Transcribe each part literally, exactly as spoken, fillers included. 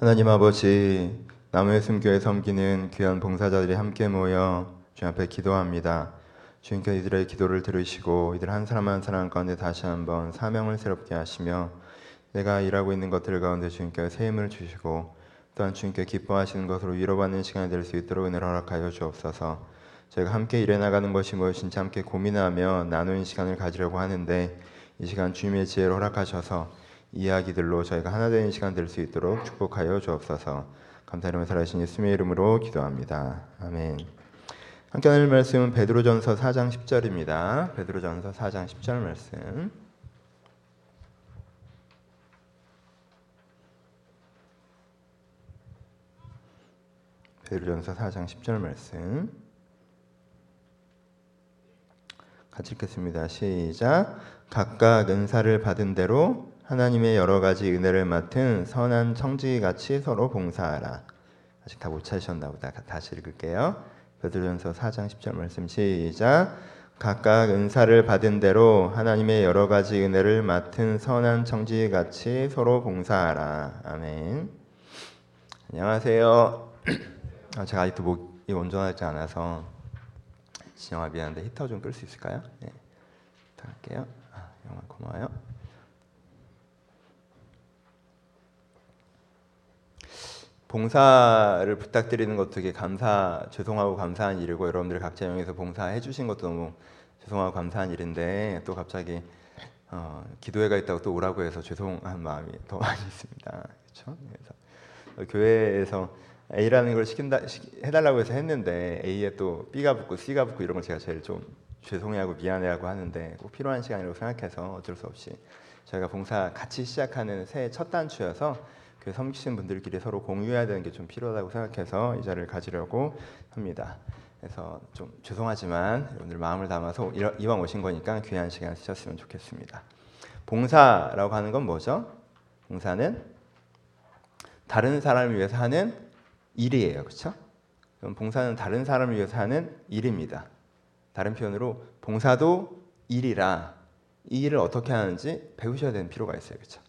하나님 아버지, 남의 숨교에 섬기는 귀한 봉사자들이 함께 모여 주님 앞에 기도합니다. 주님께서 이들의 기도를 들으시고 이들 한 사람 한 사람 가운데 다시 한번 사명을 새롭게 하시며 내가 일하고 있는 것들 가운데 주님께서 새 힘을 주시고 또한 주님께 기뻐하시는 것으로 위로받는 시간이 될 수 있도록 은혜를 허락하여 주옵소서. 저희가 함께 일해 나가는 것이 무엇인지 함께 고민하며 나누는 시간을 가지려고 하는데 이 시간 주님의 지혜를 허락하셔서 이야기들로 저희가 하나 되는 시간 될 수 있도록 축복하여 주옵소서. 감사드리며 살아계신 예수님의 이름으로 기도합니다. 아멘. 함께 나눌 말씀은 베드로전서 사 장 십 절입니다. 베드로전서 사 장 십 절 말씀. 베드로전서 사 장 십 절 말씀 같이 읽겠습니다. 시작. 각각 은사를 받은 대로 하나님의 여러 가지 은혜를 맡은 선한 청지기같이 서로 봉사하라. 아직 다 못 찾으셨나 보다. 다시 읽을게요. 베드로전서 사 장 십 절 말씀 시작. 각각 은사를 받은 대로 하나님의 여러 가지 은혜를 맡은 선한 청지기같이 서로 봉사하라. 아멘. 안녕하세요. 제가 아직도 목이 온전하지 않아서 진영아 미안한데 히터 좀 끌 수 있을까요? 네, 부탁할게요. 아, 정말 고마워요. 봉사를 부탁드리는 것도 되게 감사, 죄송하고 감사한 일이고 여러분들 각자 영역에서 봉사해 주신 것도 너무 죄송하고 감사한 일인데 또 갑자기 어, 기도회가 있다고 또 오라고 해서 죄송한 마음이 더 많이 있습니다. 그렇죠? 그래서 교회에서 A라는 걸 시킨다 시, 해달라고 해서 했는데 A에 또 B가 붙고 C가 붙고 이런 걸 제가 제일 좀 죄송해하고 미안해하고 하는데 꼭 필요한 시간이라고 생각해서 어쩔 수 없이 저희가 봉사 같이 시작하는 새해 첫 단추여서 그 섬기시는 분들끼리 서로 공유해야 되는 게 좀 필요하다고 생각해서 이 자리를 가지려고 합니다. 그래서 좀 죄송하지만 여러분들 마음을 담아서 이왕 오신 거니까 귀한 시간 쓰셨으면 좋겠습니다. 봉사라고 하는 건 뭐죠? 봉사는 다른 사람을 위해서 하는 일이에요. 그렇죠? 그럼 봉사는 다른 사람을 위해서 하는 일입니다. 다른 표현으로 봉사도 일이라 이 일을 어떻게 하는지 배우셔야 되는 필요가 있어요. 그렇죠?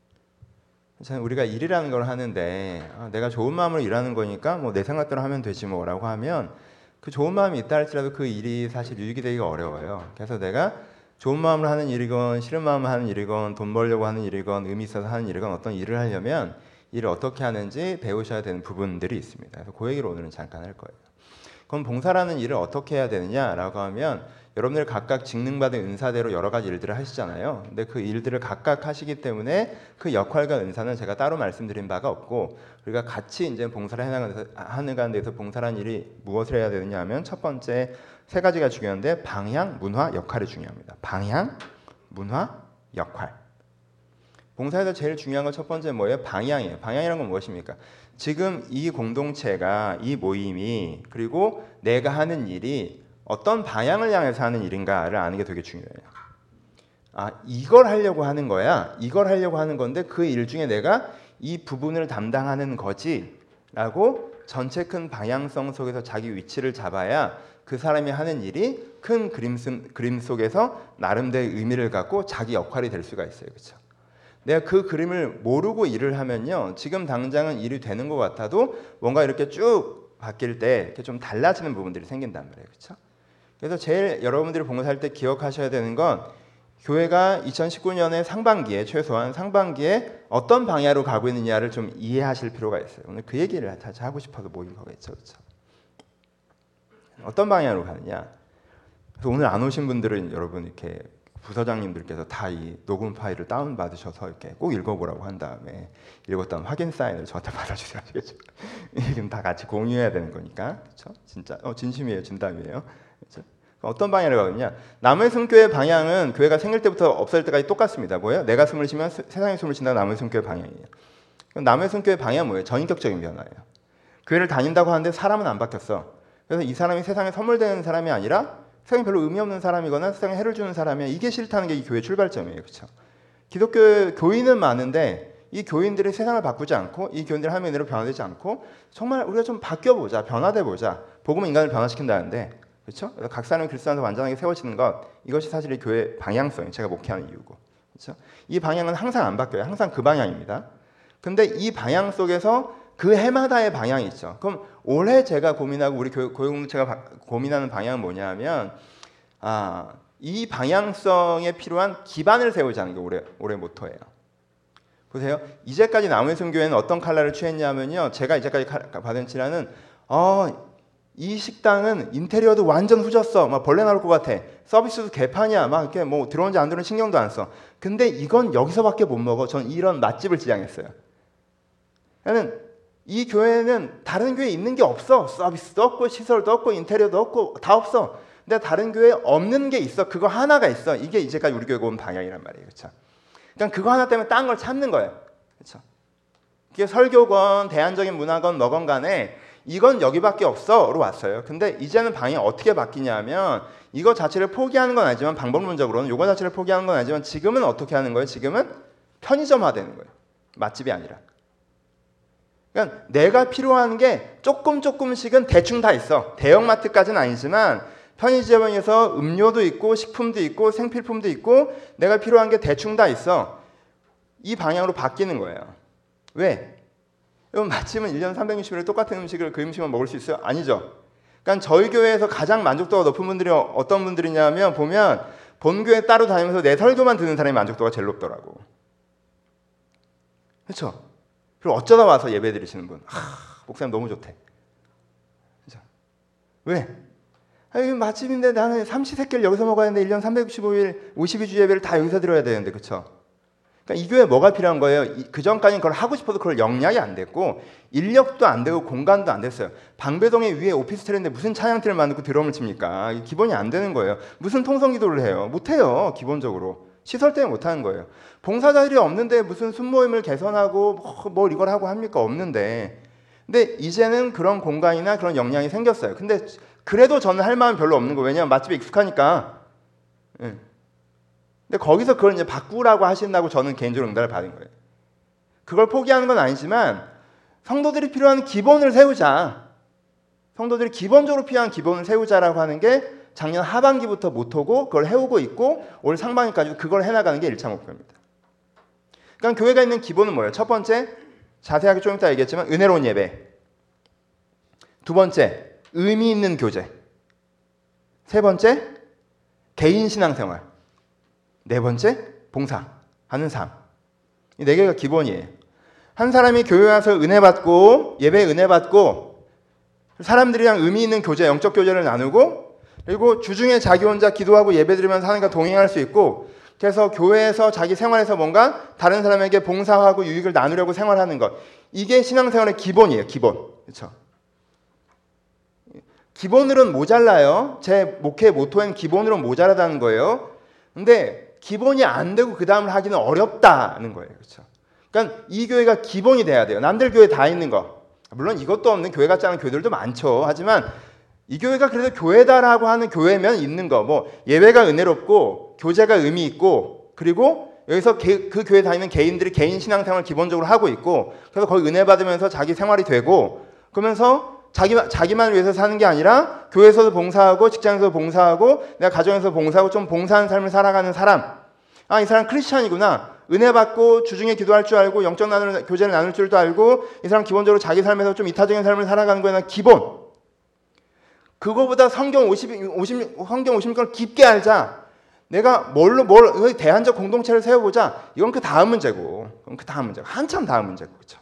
우리가 일이라는 걸 하는데 아, 내가 좋은 마음으로 일하는 거니까 뭐 내 생각대로 하면 되지 뭐라고 하면 그 좋은 마음이 있다 할지라도 그 일이 사실 유익이 되기가 어려워요. 그래서 내가 좋은 마음으로 하는 일이건 싫은 마음으로 하는 일이건 돈 벌려고 하는 일이건 의미 있어서 하는 일이건 어떤 일을 하려면 일을 어떻게 하는지 배우셔야 되는 부분들이 있습니다. 그래서 그 얘기를 오늘은 잠깐 할 거예요. 그럼 봉사라는 일을 어떻게 해야 되느냐라고 하면 여러분들 각각 직능받은 은사대로 여러 가지 일들을 하시잖아요. 근데 그 일들을 각각 하시기 때문에 그 역할과 은사는 제가 따로 말씀드린 바가 없고 우리가 같이 이제 봉사를 해나가는 가운데서 봉사라는 일이 무엇을 해야 되느냐 하면 첫 번째 세 가지가 중요한데 방향, 문화, 역할이 중요합니다. 방향, 문화, 역할. 봉사에서 제일 중요한 건 첫 번째 뭐예요? 방향이에요. 방향이란 건 무엇입니까? 지금 이 공동체가 이 모임이 그리고 내가 하는 일이 어떤 방향을 향해서 하는 일인가를 아는 게 되게 중요해요. 아, 이걸 하려고 하는 거야. 이걸 하려고 하는 건데 그 일 중에 내가 이 부분을 담당하는 거지 라고 전체 큰 방향성 속에서 자기 위치를 잡아야 그 사람이 하는 일이 큰 그림, 그림 속에서 나름대로의 의미를 갖고 자기 역할이 될 수가 있어요. 그렇죠? 내가 그 그림을 모르고 일을 하면요, 지금 당장은 일이 되는 것 같아도 뭔가 이렇게 쭉 바뀔 때 이렇게 좀 달라지는 부분들이 생긴단 말이에요. 그렇죠? 그래서 제일 여러분들이 봉사할 때 기억하셔야 되는 건 교회가 이천십구 년의 상반기에 최소한 상반기에 어떤 방향으로 가고 있느냐를 좀 이해하실 필요가 있어요. 오늘 그 얘기를 다시 하고 싶어서 모인 거겠죠. 그렇죠? 어떤 방향으로 가느냐. 그래서 오늘 안 오신 분들은 여러분 이렇게 부서장님들께서 다 이 녹음 파일을 다운 받으셔서 이렇게 꼭 읽어보라고 한 다음에 읽었다는 확인 사인을 저한테 받아주세요. 아시겠죠? 이건 다 같이 공유해야 되는 거니까, 그렇죠? 진짜 어, 진심이에요, 진담이에요. 그렇죠? 어떤 방향으로 가느냐? 남의 숨교의 방향은 교회가 생길 때부터 없을 때까지 똑같습니다. 뭐예요? 내가 숨을 쉬면 수, 세상이 숨을 쉰다는 남의 숨교의 방향이에요. 그럼 남의 숨교의 방향은 뭐예요? 전인격적인 변화예요. 교회를 다닌다고 하는데 사람은 안 바뀌었어. 그래서 이 사람이 세상에 선물되는 사람이 아니라 세상에 별로 의미 없는 사람이거나 세상에 해를 주는 사람이야. 이게 싫다는 게 이 교회 출발점이에요. 그렇죠? 기독교 교인은 많은데 이 교인들이 세상을 바꾸지 않고 이 교인들이 하나님의 은혜로 변화되지 않고 정말 우리가 좀 바뀌어보자, 변화돼보자. 복음은 인간을 변화시킨다는데, 그렇죠? 각 사람이 그리스도 안에서 완전하게 세워지는 것, 이것이 사실 이 교회 방향성이에요. 제가 목회하는 이유고, 그렇죠? 이 방향은 항상 안 바뀌어요. 항상 그 방향입니다. 근데 이 방향 속에서 그 해마다의 방향이 있죠. 그럼 올해 제가 고민하고 우리 교육, 고용공동체가 고민하는 방향은 뭐냐면 아, 이 방향성에 필요한 기반을 세우자는 게 올해, 올해 모토예요. 보세요. 이제까지 나무의순교회는 어떤 칼라를 취했냐면요. 제가 이제까지 받은 칠화는 어, 이 식당은 인테리어도 완전 후졌어. 막 벌레 나올 것 같아. 서비스도 개판이야. 막 이렇게 뭐 들어오는지 안 들어오는지 신경도 안 써. 근데 이건 여기서밖에 못 먹어. 전 이런 맛집을 지향했어요. 나는 이 교회는 다른 교회에 있는 게 없어. 서비스도 없고 시설도 없고 인테리어도 없고 다 없어. 근데 다른 교회에 없는 게 있어. 그거 하나가 있어. 이게 이제까지 우리 교회가 온 방향이란 말이에요. 그렇죠? 그러니까 그거 하나 때문에 딴 걸 찾는 거예요. 그렇죠? 그게 설교건 대안적인 문화건 뭐건 간에 이건 여기밖에 없어로 왔어요. 근데 이제는 방향이 어떻게 바뀌냐면 이거 자체를 포기하는 건 아니지만 방법론적으로는 이거 자체를 포기하는 건 아니지만 지금은 어떻게 하는 거예요? 지금은 편의점화되는 거예요. 맛집이 아니라. 그러니까 내가 필요한 게 조금 조금씩은 대충 다 있어. 대형마트까지는 아니지만 편의점에서 음료도 있고 식품도 있고 생필품도 있고 내가 필요한 게 대충 다 있어. 이 방향으로 바뀌는 거예요. 왜? 여러분 맛집은 일 년 삼백육십 일 똑같은 음식을 그 음식만 먹을 수 있어요? 아니죠. 그러니까 저희 교회에서 가장 만족도가 높은 분들이 어떤 분들이냐면 보면 본교회 따로 다니면서 내 설교만 듣는 사람이 만족도가 제일 높더라고. 그렇죠? 그리고 어쩌다 와서 예배 드리시는 분. 하, 목사님 너무 좋대. 그렇죠? 왜? 아니, 맛집인데 나는 삼시세끼를 여기서 먹어야 되는데 일 년 삼백육십오 일 오십이 주 예배를 다 여기서 드려야 되는데 그렇죠? 그러니까 이 교회에 뭐가 필요한 거예요? 그 전까지는 그걸 하고 싶어도 그걸 역량이 안 됐고 인력도 안 되고 공간도 안 됐어요. 방배동에 위에 오피스텔인데 무슨 찬양팀을 만들고 드럼을 칩니까? 기본이 안 되는 거예요. 무슨 통성기도를 해요? 못해요. 기본적으로. 시설 때문에 못하는 거예요. 봉사자들이 없는데 무슨 순모임을 개선하고 뭐, 뭘 이걸 하고 합니까? 없는데. 근데 이제는 그런 공간이나 그런 역량이 생겼어요. 근데 그래도 저는 할 마음이 별로 없는 거예요. 왜냐하면 맛집에 익숙하니까. 예. 근데 거기서 그걸 이제 바꾸라고 하신다고 저는 개인적으로 응답을 받은 거예요. 그걸 포기하는 건 아니지만 성도들이 필요한 기본을 세우자. 성도들이 기본적으로 필요한 기본을 세우자라고 하는 게 작년 하반기부터 모토고 그걸 해오고 있고 올 상반기까지도 그걸 해나가는 게 일 차 목표입니다. 그러니까 교회가 있는 기본은 뭐예요? 첫 번째, 자세하게 좀 이따 얘기했지만 은혜로운 예배. 두 번째, 의미 있는 교제. 세 번째, 개인 신앙생활. 네 번째, 봉사하는 삶. 이 네 개가 기본이에요. 한 사람이 교회 와서 은혜 받고 예배에 은혜 받고 사람들이랑 의미 있는 교제, 영적 교제를 나누고 그리고 주중에 자기 혼자 기도하고 예배드리면서 하나님과 동행할 수 있고 그래서 교회에서 자기 생활에서 뭔가 다른 사람에게 봉사하고 유익을 나누려고 생활하는 것. 이게 신앙생활의 기본이에요. 기본. 그렇죠? 기본으로는 모자라요. 제 목회 모토엔 기본으로 모자라다는 거예요. 근데 기본이 안 되고 그 다음을 하기는 어렵다는 거예요. 그렇죠? 그러니까 이 교회가 기본이 돼야 돼요. 남들 교회 다 있는 거. 물론 이것도 없는 교회 같지 않은 교회들도 많죠. 하지만 이 교회가 그래도 교회다라고 하는 교회면 있는 거. 뭐 예배가 은혜롭고 교제가 의미 있고 그리고 여기서 개, 그 교회 다니는 개인들이 개인 신앙생활을 기본적으로 하고 있고 그래서 거기 은혜 받으면서 자기 생활이 되고 그러면서 자기, 자기만 위해서 사는 게 아니라 교회에서도 봉사하고 직장에서도 봉사하고 내가 가정에서 봉사하고 좀 봉사하는 삶을 살아가는 사람. 아, 이 사람 크리스찬이구나. 은혜 받고 주중에 기도할 줄 알고 영적 나눌, 교제를 나눌 줄도 알고 이 사람 기본적으로 자기 삶에서 좀 이타적인 삶을 살아가는 거에 대한 기본. 그거보다 성경 오십, 오십, 성경 오십 권을 깊게 알자. 내가 뭘로 뭘 대안적 공동체를 세워보자. 이건 그 다음 문제고. 그건 그 다음 문제고. 한참 다음 문제고. 그렇죠?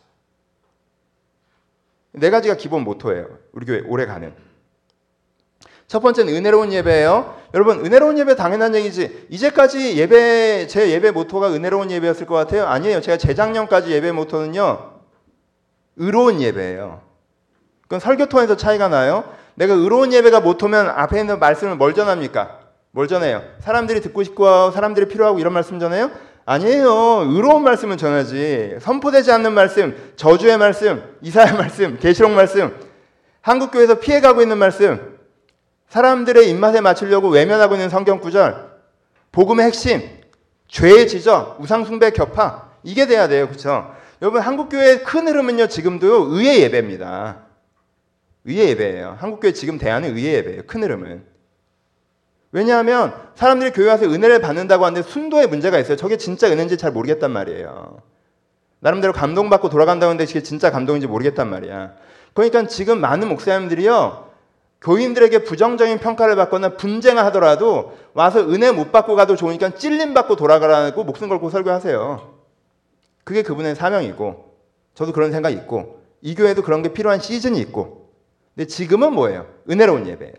네 가지가 기본 모토예요. 우리 교회 오래 가는. 첫 번째는 은혜로운 예배예요. 여러분 은혜로운 예배 당연한 얘기지. 이제까지 예배 제 예배 모토가 은혜로운 예배였을 것 같아요? 아니에요. 제가 재작년까지 예배 모토는요. 의로운 예배예요. 그건 설교통에서 차이가 나요. 내가 의로운 예배가 모토면 앞에 있는 말씀을 뭘 전합니까? 뭘 전해요? 사람들이 듣고 싶고 사람들이 필요하고 이런 말씀 전해요? 아니에요. 의로운 말씀은 전하지. 선포되지 않는 말씀, 저주의 말씀, 이사야 말씀, 계시록 말씀, 한국교회에서 피해가고 있는 말씀, 사람들의 입맛에 맞추려고 외면하고 있는 성경 구절, 복음의 핵심, 죄의 지적, 우상숭배 격파, 이게 돼야 돼요. 그렇죠? 여러분 한국교회의 큰 흐름은요. 지금도 의의 예배입니다. 의의 예배예요. 한국교회 지금 대안은 의의 예배예요. 큰 흐름은. 왜냐하면 사람들이 교회 와서 은혜를 받는다고 하는데 순도의 문제가 있어요. 저게 진짜 은혜인지 잘 모르겠단 말이에요. 나름대로 감동받고 돌아간다는데 그게 진짜 감동인지 모르겠단 말이야. 그러니까 지금 많은 목사님들이요, 교인들에게 부정적인 평가를 받거나 분쟁을 하더라도 와서 은혜 못 받고 가도 좋으니까 찔림 받고 돌아가라고 목숨 걸고 설교하세요. 그게 그분의 사명이고, 저도 그런 생각이 있고, 이 교회도 그런 게 필요한 시즌이 있고. 근데 지금은 뭐예요? 은혜로운 예배예요.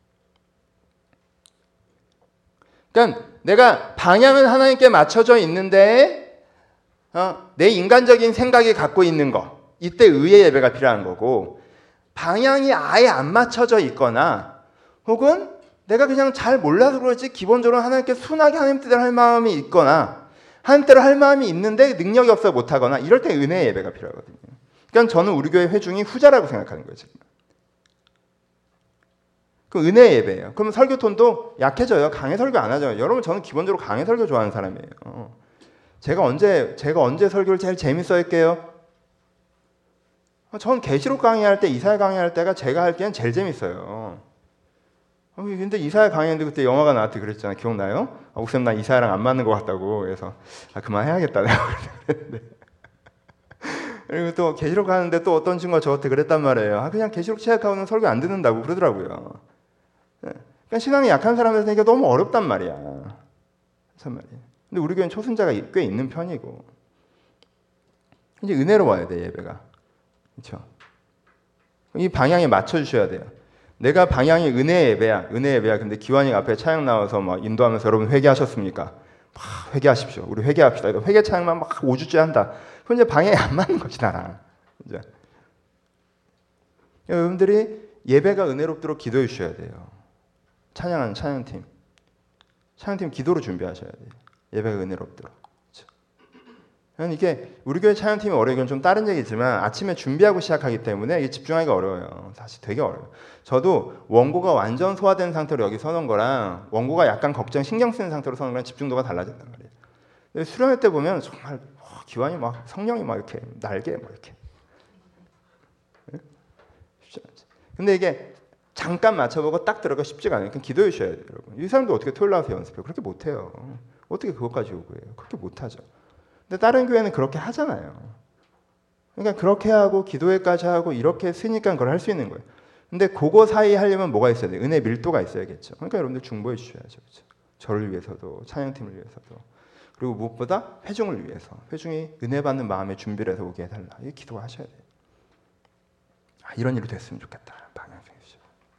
그러니까 내가 방향은 하나님께 맞춰져 있는데 어, 내 인간적인 생각이 갖고 있는 거, 이때 의의 예배가 필요한 거고, 방향이 아예 안 맞춰져 있거나 혹은 내가 그냥 잘 몰라서 그렇지 기본적으로 하나님께 순하게 하나님 뜻대로 할 마음이 있거나 하나님 뜻대로 할 마음이 있는데 능력이 없어 못하거나 이럴 때 은혜의 예배가 필요하거든요. 그러니까 저는 우리 교회 회중이 후자라고 생각하는 거예요. 지금. 그 은혜의 예배예요. 그러면 설교 톤도 약해져요. 강의 설교 안 하죠. 여러분, 저는 기본적으로 강의 설교 좋아하는 사람이에요. 제가 언제 제가 언제 설교를 제일 재밌어 했게요? 전 계시록 강의할 때, 이사야 강의할 때가 제가 할게는 제일 재밌어요. 근데 이사야 강의했는데 그때 영화가 나왔대 그랬잖아요. 기억나요? 아, 목사님 나 이사야랑 안 맞는 것 같다고. 그래서 아, 그만해야겠다 내가 그랬는데. 그리고 또 계시록 하는데 또 어떤 친구가 저한테 그랬단 말이에요. 아, 그냥 계시록 시작하고는 설교 안 듣는다고 그러더라고요. 그러니까 신앙이 약한 사람들한테 너무 어렵단 말이야. 참 말이야. 근데 우리 교회는 초순자가 꽤 있는 편이고. 이제 은혜로 와야 돼, 예배가. 그렇죠? 이 방향에 맞춰 주셔야 돼요. 내가 방향이 은혜 예배야, 은혜 예배야. 근데 기완이가 앞에 차양 나와서 막 인도하면서 여러분 회개하셨습니까? 막 회개하십시오. 우리 회개합시다. 회개 차양만 막 오 주째 한다. 그럼 이제 방향이 안 맞는 거지, 나랑. 이제 여러분들이 예배가 은혜롭도록 기도해 주셔야 돼요. 찬양하는 찬양팀, 찬양팀 기도로 준비하셔야 돼요. 예배가 은혜롭도록. 그렇죠? 이게 우리 교회 찬양팀이 어려운 건 좀 다른 얘기지만 아침에 준비하고 시작하기 때문에 이게 집중하기가 어려워요. 사실 되게 어려워요. 저도 원고가 완전 소화된 상태로 여기 서는 거랑 원고가 약간 걱정, 신경 쓰는 상태로 서는 거랑 집중도가 달라진단 말이에요. 근데 수련회 때 보면 정말 기완이 막 성령이 막 이렇게 날개 막 이렇게. 근데 이게 잠깐 맞춰보고 딱 들어가 쉽지가 않아요. 그러니까 기도해 주셔야 돼요, 여러분. 이 사람도 어떻게 토요일 나와서 연습해요? 그렇게 못해요. 어떻게 그것까지 요구해요? 그렇게 못하죠. 근데 다른 교회는 그렇게 하잖아요. 그러니까 그렇게 하고 기도회까지 하고 이렇게 쓰니까 그걸 할 수 있는 거예요. 근데 그거 사이에 하려면 뭐가 있어야 돼요? 은혜 밀도가 있어야겠죠. 그러니까 여러분들 중보해 주셔야죠. 그렇죠? 저를 위해서도, 찬양팀을 위해서도. 그리고 무엇보다 회중을 위해서. 회중이 은혜 받는 마음에 준비를 해서 오게 해달라. 이게 기도하셔야 돼요. 아, 이런 일이 됐으면 좋겠다. 방향 정해주시죠.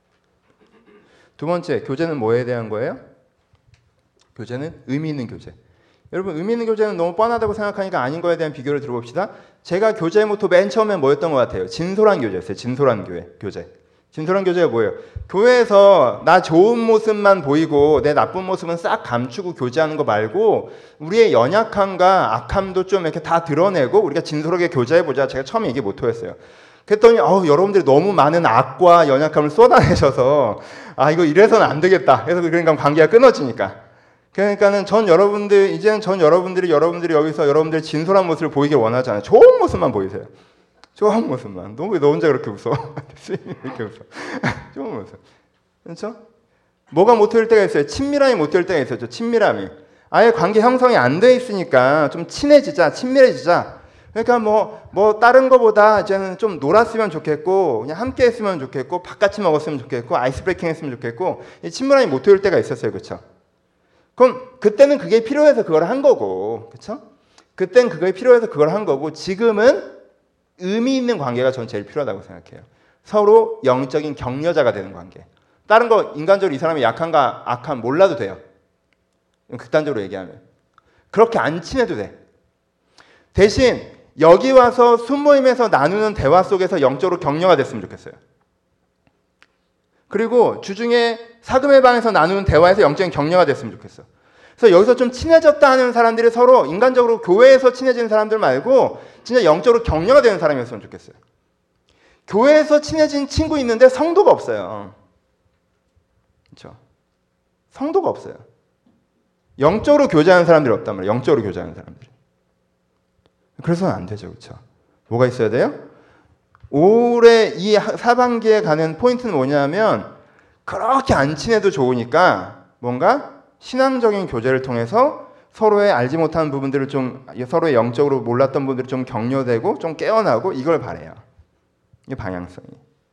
두 번째, 교제는 뭐에 대한 거예요? 교제는 의미 있는 교제. 여러분, 의미 있는 교제는 너무 뻔하다고 생각하니까 아닌 거에 대한 비교를 들어봅시다. 제가 교제의 모토 맨 처음에 뭐였던 것 같아요? 진솔한 교제였어요. 진솔한 교회, 교제. 진솔한 교제가 뭐예요? 교회에서 나 좋은 모습만 보이고 내 나쁜 모습은 싹 감추고 교제하는 거 말고 우리의 연약함과 악함도 좀 이렇게 다 드러내고 우리가 진솔하게 교제해보자. 제가 처음에 이게 모토였어요. 그랬더니 어우, 여러분들이 너무 많은 악과 연약함을 쏟아내셔서 아, 이거 이래서는 안 되겠다. 그래서 그러니까 관계가 끊어지니까. 그러니까는 전 여러분들, 이제는 전 여러분들이 여러분들이 여기서 여러분들의 진솔한 모습을 보이길 원하잖아요. 좋은 모습만 보이세요. 좋은 모습만. 너 왜 너 혼자 그렇게 웃어? 이렇게 웃어. 좋은 모습. 그렇죠? 뭐가 모토일 때가 있어요? 친밀함이 모토일 때가 있었죠. 친밀함이. 아예 관계 형성이 안 돼 있으니까 좀 친해지자, 친밀해지자. 그러니까 뭐, 뭐, 다른 거보다 이제는 좀 놀았으면 좋겠고, 그냥 함께 했으면 좋겠고, 밥같이 먹었으면 좋겠고, 아이스 브레이킹 했으면 좋겠고, 이 친밀함이 모토일 때가 있었어요. 그렇죠? 그럼 그때는 그게 필요해서 그걸 한 거고, 그렇죠? 그땐 그게 필요해서 그걸 한 거고, 지금은 의미 있는 관계가 전 제일 필요하다고 생각해요. 서로 영적인 격려자가 되는 관계. 다른 거 인간적으로 이 사람이 약한가 악한 몰라도 돼요. 극단적으로 얘기하면. 그렇게 안 친해도 돼. 대신 여기 와서 순모임에서 나누는 대화 속에서 영적으로 격려가 됐으면 좋겠어요. 그리고 주중에 사금의 방에서 나누는 대화에서 영적인 격려가 됐으면 좋겠어. 그래서 여기서 좀 친해졌다 하는 사람들이 서로 인간적으로 교회에서 친해지는 사람들 말고 진짜 영적으로 격려가 되는 사람이었으면 좋겠어요. 교회에서 친해진 친구 있는데 성도가 없어요. 그렇죠? 성도가 없어요. 영적으로 교제하는 사람들이 없단 말이에요. 영적으로 교제하는 사람들이. 그래서는 안 되죠. 그렇죠? 뭐가 있어야 돼요? 올해 이 하반기에 가는 포인트는 뭐냐면 그렇게 안 친해도 좋으니까 뭔가 신앙적인 교제를 통해서 서로의 알지 못하는 부분들을 좀 서로의 영적으로 몰랐던 분들이 좀 격려되고 좀 깨어나고 이걸 바래요. 이게 방향성이.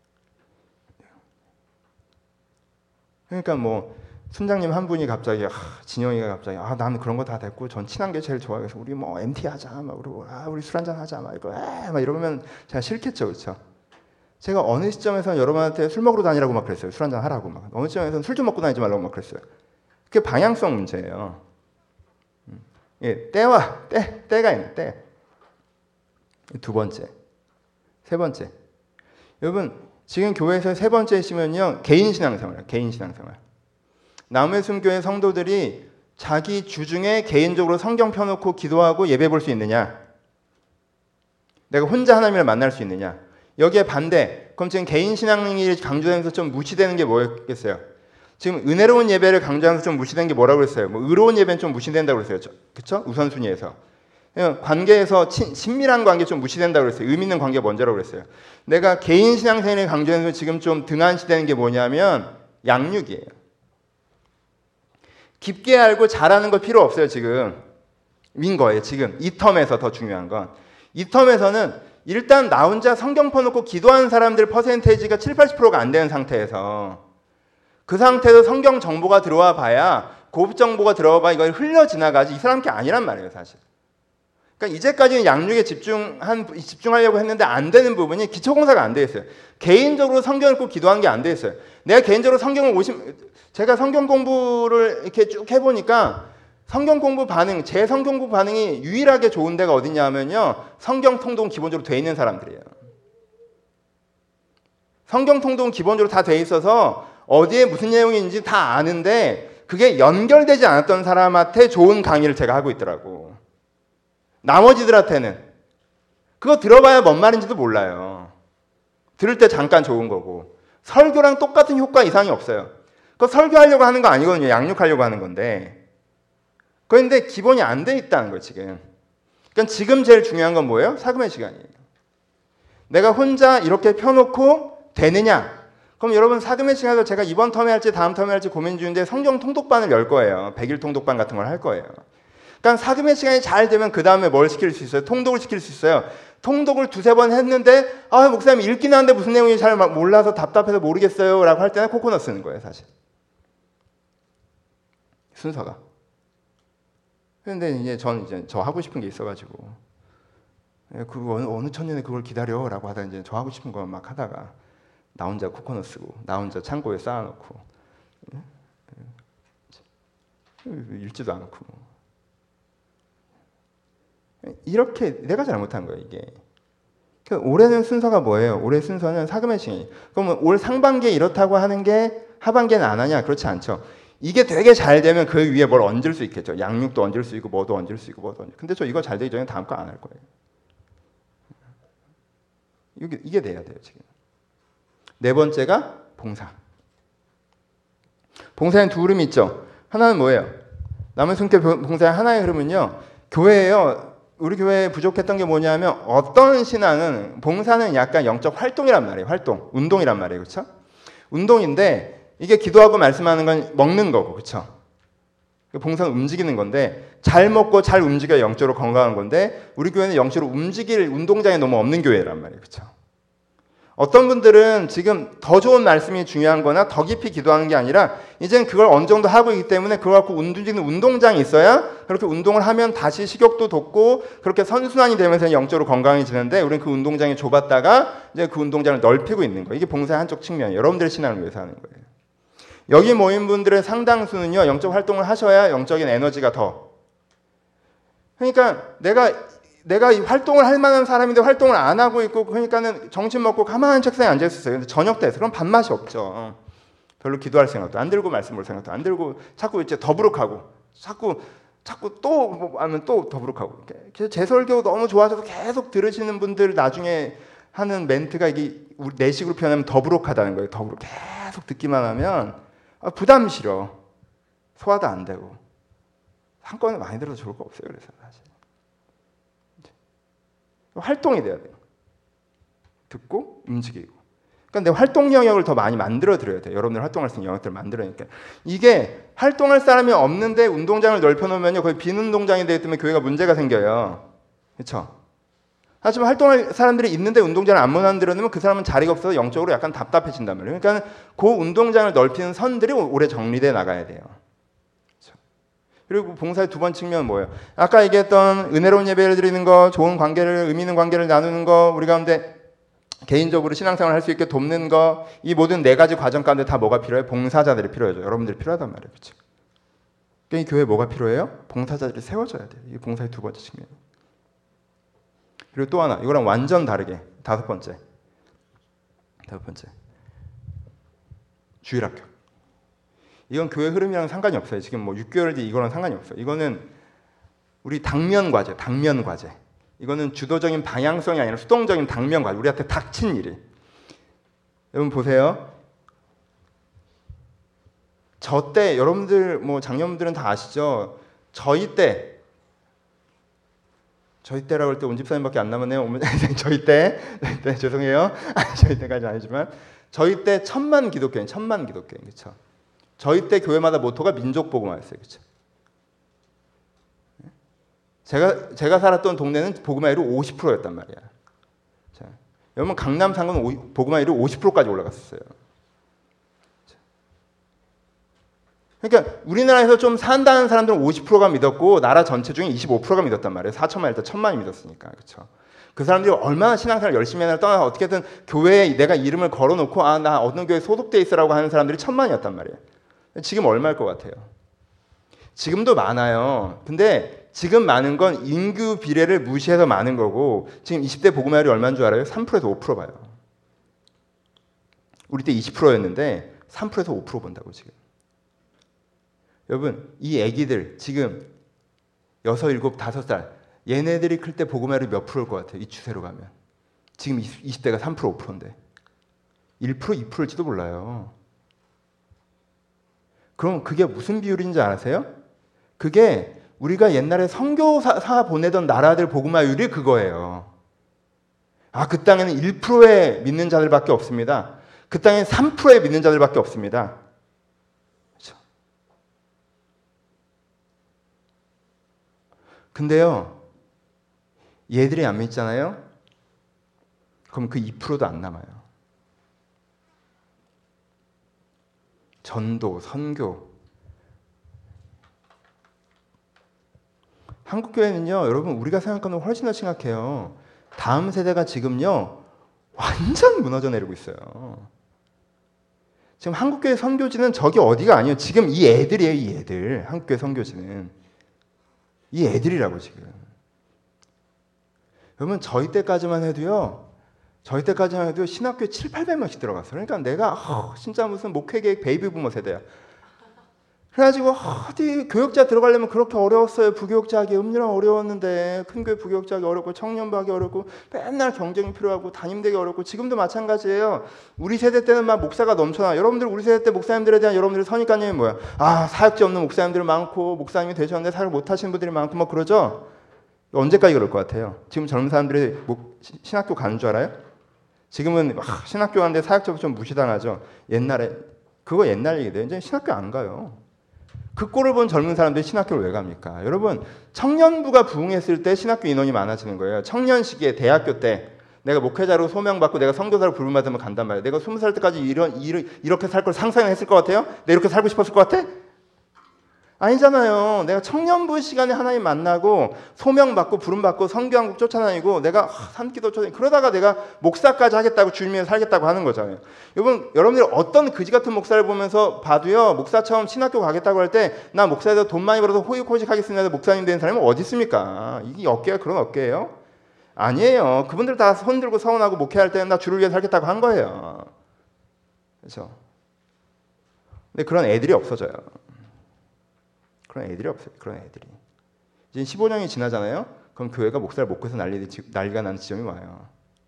그러니까 뭐 순장님 한 분이 갑자기 아, 진영이가 갑자기 아 나는 그런 거 다 됐고 전 친한 게 제일 좋아요. 그래서 우리 뭐 엠티 하자 막 그러고 아 우리 술 한잔 하자 막 이거 에, 막 이러면 제가 싫겠죠, 그렇죠? 제가 어느 시점에서는 여러분한테 술 먹으러 다니라고 막 그랬어요. 술 한잔 하라고 막. 어느 시점에서는 술 좀 먹고 다니지 말라고 막 그랬어요. 그게 방향성 문제예요. 예, 때와 때 때가 있는 때. 두 번째, 세 번째. 여러분 지금 교회에서 세 번째시면요 개인 신앙생활, 개인 신앙생활. 남의 순교회 성도들이 자기 주중에 개인적으로 성경 펴놓고 기도하고 예배 볼 수 있느냐? 내가 혼자 하나님을 만날 수 있느냐? 여기에 반대. 그럼 지금 개인 신앙이 강조되면서 좀 무시되는 게 뭐였겠어요? 지금 은혜로운 예배를 강조하면서 좀 무시되는 게 뭐라고 그랬어요? 뭐 의로운 예배는 좀 무시된다고 그랬어요. 그렇죠? 우선순위에서. 관계에서 친, 친밀한 관계 좀 무시된다고 그랬어요. 의미 있는 관계 먼저라고 그랬어요. 내가 개인 신앙생활을 강조하면서 지금 좀 등한시되는 게 뭐냐면 양육이에요. 깊게 알고 잘하는 거 필요 없어요. 지금 인 거예요. 지금 이 텀에서 더 중요한 건 이 텀에서는 일단 나 혼자 성경 펴놓고 기도하는 사람들 퍼센테이지가 칠, 팔십 퍼센트가 안 되는 상태에서 그 상태에서 성경 정보가 들어와 봐야 고급 정보가 들어와 봐야 이거 흘러 지나가지 이 사람 게 아니란 말이에요. 사실. 그러니까 이제까지는 양육에 집중한, 집중하려고 했는데 안 되는 부분이 기초공사가 안 돼 있어요. 개인적으로 성경 읽고 기도하는 게 안 돼 있어요. 내가 개인적으로 성경을 오십, 제가 성경 공부를 이렇게 쭉 해보니까 성경 공부 반응, 제 성경 공부 반응이 유일하게 좋은 데가 어디냐 하면요. 성경 통독은 기본적으로 돼 있는 사람들이에요. 성경 통독은 기본적으로 다 돼 있어서 어디에 무슨 내용인지 다 아는데 그게 연결되지 않았던 사람한테 좋은 강의를 제가 하고 있더라고. 나머지들한테는 그거 들어봐야 뭔 말인지도 몰라요. 들을 때 잠깐 좋은 거고 설교랑 똑같은 효과 이상이 없어요. 그거 설교하려고 하는 거 아니거든요. 양육하려고 하는 건데 그런데 기본이 안 돼 있다는 거예요. 지금. 그러니까 지금 제일 중요한 건 뭐예요? 사금의 시간이에요. 내가 혼자 이렇게 펴놓고 되느냐? 그럼 여러분 사금의 시간에서 제가 이번 텀에 할지 다음 텀에 할지 고민 중인데 성경 통독반을 열 거예요. 백 일 통독반 같은 걸 할 거예요. 그러니까 사금의 시간이 잘 되면 그 다음에 뭘 시킬 수 있어요? 통독을 시킬 수 있어요. 통독을 두세 번 했는데 아 목사님 읽긴 하는데 무슨 내용인지 잘 몰라서 답답해서 모르겠어요 라고 할 때는 코코넛 쓰는 거예요. 사실. 순서가. 그런데 이제 전 이제 저 하고 싶은 게 있어가지고 그 어느, 어느 천년에 그걸 기다려라고 하다 이제 저 하고 싶은 거 막 하다가 나 혼자 코코넛 쓰고 나 혼자 창고에 쌓아놓고 읽지도 않고 이렇게 내가 잘못한 거예요 이게. 올해는 순서가 뭐예요? 올해 순서는 사금의 시간이. 그러면 올 상반기에 이렇다고 하는 게 하반기에는 안 하냐? 그렇지 않죠. 이게 되게 잘 되면 그 위에 뭘 얹을 수 있겠죠. 양육도 얹을 수 있고 뭐도 얹을 수 있고 뭐도 얹을. 근데 저 이거 잘 되기 전에 다음 거 안 할 거예요. 이게, 이게 돼야 돼요 지금. 네 번째가 봉사. 봉사에는 두 흐름이 있죠. 하나는 뭐예요? 남은 순교 봉사의 하나의 흐름은요. 교회예요. 우리 교회에 부족했던 게 뭐냐면 어떤 신앙은 봉사는 약간 영적 활동이란 말이에요. 활동, 운동이란 말이에요. 그렇죠? 운동인데 이게 기도하고 말씀하는 건 먹는 거고, 그렇죠? 봉사는 움직이는 건데 잘 먹고 잘 움직여야 영적으로 건강한 건데 우리 교회는 영적으로 움직일 운동장이 너무 없는 교회란 말이에요, 그렇죠? 어떤 분들은 지금 더 좋은 말씀이 중요한 거나 더 깊이 기도하는 게 아니라 이제는 그걸 어느 정도 하고 있기 때문에 그걸 갖고 움직이는 운동장이 있어야 그렇게 운동을 하면 다시 식욕도 돋고 그렇게 선순환이 되면서 영적으로 건강해지는데 우리는 그 운동장이 좁았다가 이제 그 운동장을 넓히고 있는 거예요. 이게 봉사의 한쪽 측면이에요. 여러분들의 신앙을 위해서 하는 거예요. 여기 모인 분들의 상당수는요, 영적 활동을 하셔야 영적인 에너지가 더. 그러니까 내가, 내가 이 활동을 할 만한 사람인데 활동을 안 하고 있고, 그러니까는 정신 먹고 가만한 책상에 앉아있었어요. 근데 저녁 때에서. 그럼 밥맛이 없죠. 별로 기도할 생각도 안 들고, 말씀 볼 생각도 안 들고, 자꾸 이제 더부룩하고, 자꾸, 자꾸 또, 뭐 하면 또 더부룩하고. 제 설교 너무 좋아져서 계속 들으시는 분들 나중에 하는 멘트가 이게 우리 내식으로 표현하면 더부룩하다는 거예요. 더부룩. 계속 듣기만 하면, 아, 부담 싫어. 소화도 안 되고. 한꺼번에 많이 들어도 좋을 거 없어요. 그래서 사실. 활동이 돼야 돼요. 듣고 움직이고. 그러니까 내 활동 영역을 더 많이 만들어 드려야 돼요. 여러분들 활동할 수 있는 영역들을 만들어니까. 이게 활동할 사람이 없는데 운동장을 넓혀 놓으면요, 거의 빈 운동장이 되기 때문에 교회가 문제가 생겨요. 그렇죠? 하지만 활동할 사람들이 있는데 운동장을 안 만들어 놓으면 그 사람은 자리가 없어서 영적으로 약간 답답해진단 말이에요. 그러니까 그 운동장을 넓히는 선들이 오래 정리돼 나가야 돼요. 그렇죠? 그리고 봉사의 두 번 측면은 뭐예요? 아까 얘기했던 은혜로운 예배를 드리는 거, 좋은 관계를, 의미 있는 관계를 나누는 거, 우리 가운데 개인적으로 신앙생활을 할 수 있게 돕는 거, 이 모든 네 가지 과정 가운데 다 뭐가 필요해요? 봉사자들이 필요하죠. 여러분들이 필요하단 말이에요. 그렇죠? 그러니까 이 교회에 뭐가 필요해요? 봉사자들이 세워져야 돼요. 이게 봉사의 두 번째 측면. 그리고 또 하나, 이거랑 완전 다르게 다섯 번째, 다섯 번째, 주일학교. 이건 교회 흐름이랑 상관이 없어요. 지금 뭐 육 개월 뒤 이거랑 상관이 없어요. 이거는 우리 당면 과제, 당면 과제. 이거는 주도적인 방향성이 아니라 수동적인 당면 과제. 우리한테 닥친 일이. 여러분 보세요. 저 때 여러분들 뭐 장년분들은 다 아시죠? 저희 때. 저희 때라고 할 때 온 집사님밖에 안 남았네요. 저희 때, 저희 때 죄송해요. 저희 때까지는 아니지만 저희 때 천만 기독교인, 천만 기독교인, 그렇죠? 저희 때 교회마다 모토가 민족 복음화였어요, 그렇죠? 제가 제가 살았던 동네는 복음화율이 오십 퍼센트였단 말이야. 자, 여러분 강남 상은 복음화율이 오십 퍼센트까지 올라갔었어요. 그러니까 우리나라에서 좀 산다는 사람들은 오십 퍼센트가 믿었고 나라 전체 중에 이십오 퍼센트가 믿었단 말이에요. 사천만 일단 천만이 믿었으니까. 그렇죠? 그 사람들이 얼마나 신앙생활 열심히 하냐를 떠나서 어떻게든 교회에 내가 이름을 걸어놓고 아, 나 어느 교회에 소속돼 있으라고 하는 사람들이 천만이었단 말이에요. 지금 얼마일 것 같아요? 지금도 많아요. 근데 지금 많은 건 인구 비례를 무시해서 많은 거고 지금 이십 대 복음화율이 얼마인 줄 알아요? 삼 퍼센트에서 오 퍼센트 봐요. 우리 때 이십 퍼센트였는데 삼 퍼센트에서 오 퍼센트 본다고 지금. 여러분 이 애기들 지금 여섯, 일곱, 다섯 살 얘네들이 클 때 복음화율이 몇 프로일 것 같아요? 이 추세로 가면. 지금 이십 대가 삼 퍼센트, 오 퍼센트인데 일 퍼센트, 이 퍼센트일지도 몰라요. 그럼 그게 무슨 비율인지 아세요? 그게 우리가 옛날에 선교사 보내던 나라들 복음화율이 그거예요. 아, 그 땅에는 일 퍼센트의 믿는 자들밖에 없습니다. 그 땅에는 삼 퍼센트의 믿는 자들밖에 없습니다. 근데요, 얘들이 안 믿잖아요? 그럼 그 이 퍼센트도 안 남아요. 전도, 선교. 한국교회는요, 여러분, 우리가 생각하는 것보다 훨씬 더 심각해요. 다음 세대가 지금요, 완전 무너져 내리고 있어요. 지금 한국교회 선교지는 저기 어디가 아니에요. 지금 이 애들이에요, 이 애들. 한국교회 선교지는. 이 애들이라고 지금. 여러분 저희 때까지만 해도요. 저희 때까지만 해도 신학교에 칠팔백 명씩 들어갔어요. 그러니까 내가 어, 진짜 무슨 목회계획 베이비 부머 세대야. 그래가지고 어디 교역자 들어가려면 그렇게 어려웠어요. 부교역자 하기 엄청 어려웠는데 큰 교회 부교역자 하기 어렵고 청년부 하기 어렵고 맨날 경쟁이 필요하고 담임되기 어렵고 지금도 마찬가지예요. 우리 세대 때는 막 목사가 넘쳐나. 여러분들 우리 세대 때 목사님들에 대한 여러분들의 선입관념이 뭐야? 아 사역지 없는 목사님들 많고 목사님이 되셨는데 사역 못하시는 분들이 많고 뭐 그러죠? 언제까지 그럴 것 같아요? 지금 젊은 사람들이 뭐 신학교 가는 줄 알아요? 지금은 막 신학교 가는데 사역자부터 좀 무시당하죠. 옛날에 그거 옛날 얘기돼요. 이제 신학교 안 가요. 그 꼴을 본 젊은 사람들이 신학교를 왜 갑니까? 여러분 청년부가 부흥했을 때 신학교 인원이 많아지는 거예요. 청년 시기에 대학교 때 내가 목회자로 소명받고 내가 선교사로 부름받으면 간단 말이에요. 내가 스무 살 때까지 이런, 이렇게 살 걸 상상했을 것 같아요? 내가 이렇게 살고 싶었을 것 같아? 아니잖아요. 내가 청년부 시간에 하나님 만나고 소명받고 부름받고 선교한국 쫓아다니고 내가 산기도 쫓아다니고 그러다가 내가 목사까지 하겠다고 주님이 살겠다고 하는 거잖아요. 여러분, 여러분들이 어떤 그지 같은 목사를 보면서 봐도요. 목사 처음 신학교 가겠다고 할 때 나 목사에서 돈 많이 벌어서 호의호식 하겠습니다 해서 목사님 되는 사람은 어디 있습니까? 이게 어깨가 그런 어깨예요? 아니에요. 그분들 다 손 들고 서운하고 목회할 때는 나 주를 위해 살겠다고 한 거예요. 그렇죠? 근데 그런 애들이 없어져요. 그런 애들이 없어요. 그런 애들이. 이제 십오 년이 지나잖아요. 그럼 교회가 목사를 못 구해서 난리, 난리가 나는 지점이 와요.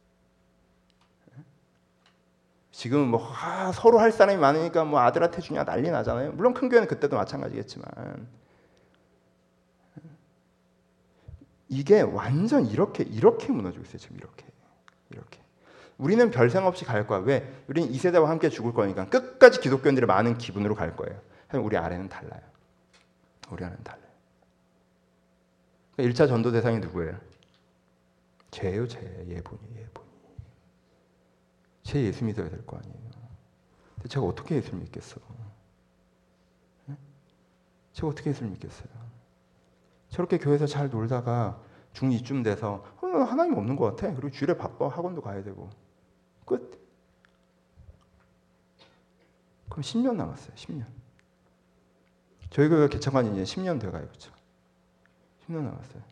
지금 뭐 아, 서로 할 사람이 많으니까 뭐 아들한테 주냐 난리 나잖아요. 물론 큰 교회는 그때도 마찬가지겠지만 이게 완전 이렇게 이렇게 무너지고 있어요. 지금 이렇게 이렇게 우리는 별 생각 없이 갈 거야. 왜? 우리는 이 세대와 함께 죽을 거니까 끝까지 기독교인들이 많은 기분으로 갈 거예요. 하지만 우리 아래는 달라요. 우리 아래는 달라요. 일 차 전도 대상이 누구예요? 쟤예요, 쟤. 예본이, 예본이. 쟤 예수 믿어야 될 거 아니에요. 근데 제가 어떻게 예수를 믿겠어? 네? 제가 어떻게 예수를 믿겠어요? 저렇게 교회에서 잘 놀다가 중이쯤 돼서 어, 하나님 없는 것 같아. 그리고 주일에 바빠. 학원도 가야 되고. 끝. 그럼 십 년 남았어요. 십 년. 저희 교회가 개척한 지 이제 십 년 돼가요. 그렇죠? 십 년 남았어요.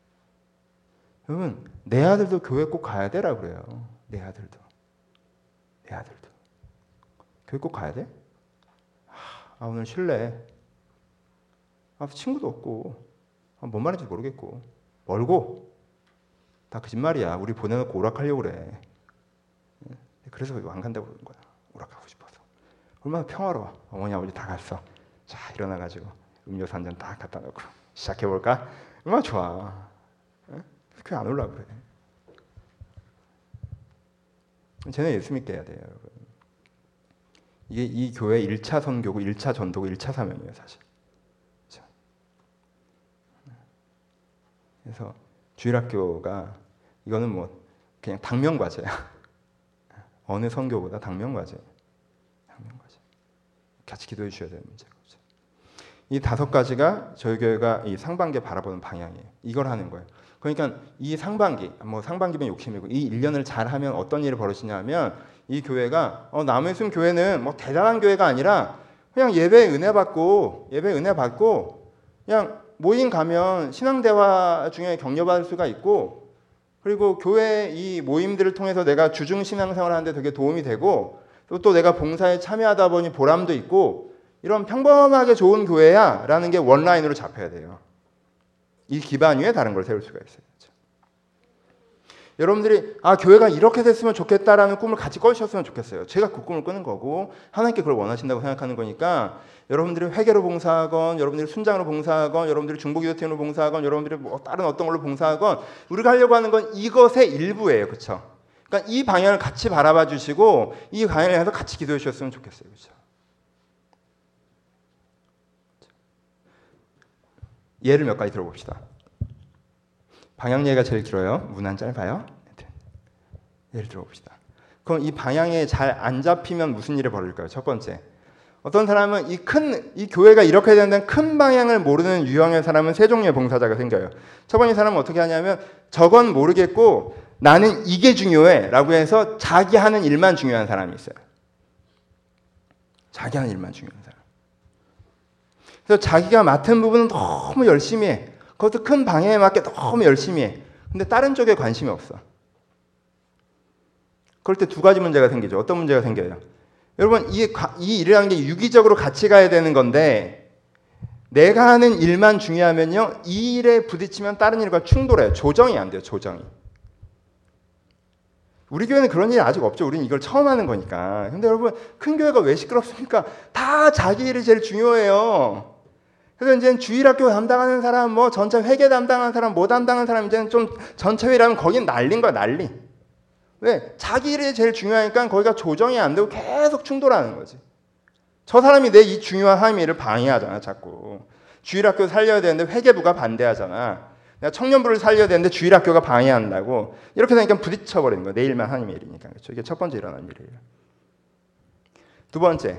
여러분, 내 아들도 교회 꼭 가야 되라 그래요. 내 아들도. 내 아들도. 교회 꼭 가야 돼? 아, 오늘 쉴래. 아, 친구도 없고. 아, 뭔 말인지 모르겠고. 멀고. 다 거짓말이야. 우리 보내놓고 오락하려고 그래. 그래서 안 간다고 그러는 거야. 오락하고 싶어서. 얼마나 평화로워. 어머니, 아버지 다 갔어. 자, 일어나가지고 음료수 한 잔 딱 갖다 놓고 시작해볼까? 얼마나 좋아. 교회 안 올라 그래. 쟤네 예수 믿게 해야 돼요, 여러분. 이게 이 교회 일 차 선교고 일 차 전도고 일 차 사명이에요, 사실. 그렇죠? 그래서 주일학교가 이거는 뭐 그냥 당면과제야. 어느 선교보다 당면과제. 당면과제. 같이 기도해 주셔야 되는 문제죠. 이 다섯 가지가 저희 교회가 이 상반기에 바라보는 방향이에요. 이걸 하는 거예요. 그러니까 이 상반기, 뭐 상반기면 욕심이고 이 일 년을 잘하면 어떤 일이 벌어지냐면 이 교회가 어, 남해순 교회는 뭐 대단한 교회가 아니라 그냥 예배 은혜 받고 예배 은혜 받고 그냥 모임 가면 신앙 대화 중에 격려받을 수가 있고 그리고 교회 이 모임들을 통해서 내가 주중 신앙생활 하는데 되게 도움이 되고 또, 또 내가 봉사에 참여하다 보니 보람도 있고 이런 평범하게 좋은 교회야 라는 게 원라인으로 잡혀야 돼요. 이 기반 위에 다른 걸 세울 수가 있어요. 그렇죠? 여러분들이 아 교회가 이렇게 됐으면 좋겠다라는 꿈을 같이 꿔주셨으면 좋겠어요. 제가 그 꿈을 꾸는 거고 하나님께 그걸 원하신다고 생각하는 거니까 여러분들이 회계로 봉사하건 여러분들이 순장으로 봉사하건 여러분들이 중보기도팀으로 봉사하건 여러분들이 뭐 다른 어떤 걸로 봉사하건 우리가 하려고 하는 건 이것의 일부예요. 그렇죠? 그러니까 이 방향을 같이 바라봐 주시고 이 방향을 향해서 같이 기도해 주셨으면 좋겠어요. 그렇죠? 예를 몇 가지 들어봅시다. 방향 예가 제일 길어요. 문안 짧아요. 예를 들어봅시다. 그럼 이 방향에 잘 안 잡히면 무슨 일이 벌어질까요? 첫 번째, 어떤 사람은 이 큰 이 교회가 이렇게 된다는 큰 방향을 모르는 유형의 사람은 세 종류의 봉사자가 생겨요. 첫 번째 사람은 어떻게 하냐면 저건 모르겠고 나는 이게 중요해라고 해서 자기 하는 일만 중요한 사람이 있어요. 자기 하는 일만 중요한 사람. 그래서 자기가 맡은 부분은 너무 열심히 해. 그것도 큰 방향에 맞게 너무 열심히 해. 근데 다른 쪽에 관심이 없어. 그럴 때 두 가지 문제가 생기죠. 어떤 문제가 생겨요? 여러분, 이, 이 일이라는 게 유기적으로 같이 가야 되는 건데 내가 하는 일만 중요하면요. 이 일에 부딪히면 다른 일과 충돌해요. 조정이 안 돼요. 조정이. 우리 교회는 그런 일이 아직 없죠. 우리는 이걸 처음 하는 거니까. 근데 여러분, 큰 교회가 왜 시끄럽습니까? 다 자기 일이 제일 중요해요. 그래서 이제 주일학교 담당하는 사람, 뭐 전체 회계 담당하는 사람, 뭐 담당하는 사람, 이제는 좀 전체 회의라면 거긴 난리인 거야, 난리. 왜? 자기 일이 제일 중요하니까 거기가 조정이 안 되고 계속 충돌하는 거지. 저 사람이 내 이 중요한 하나님의 일을 방해하잖아, 자꾸. 주일학교 살려야 되는데 회계부가 반대하잖아. 내가 청년부를 살려야 되는데 주일학교가 방해한다고. 이렇게 되니까 부딪혀버리는 거야. 내 일만 하나님의 일이니까. 그렇죠? 이게 첫 번째 일어나는 일이에요. 두 번째.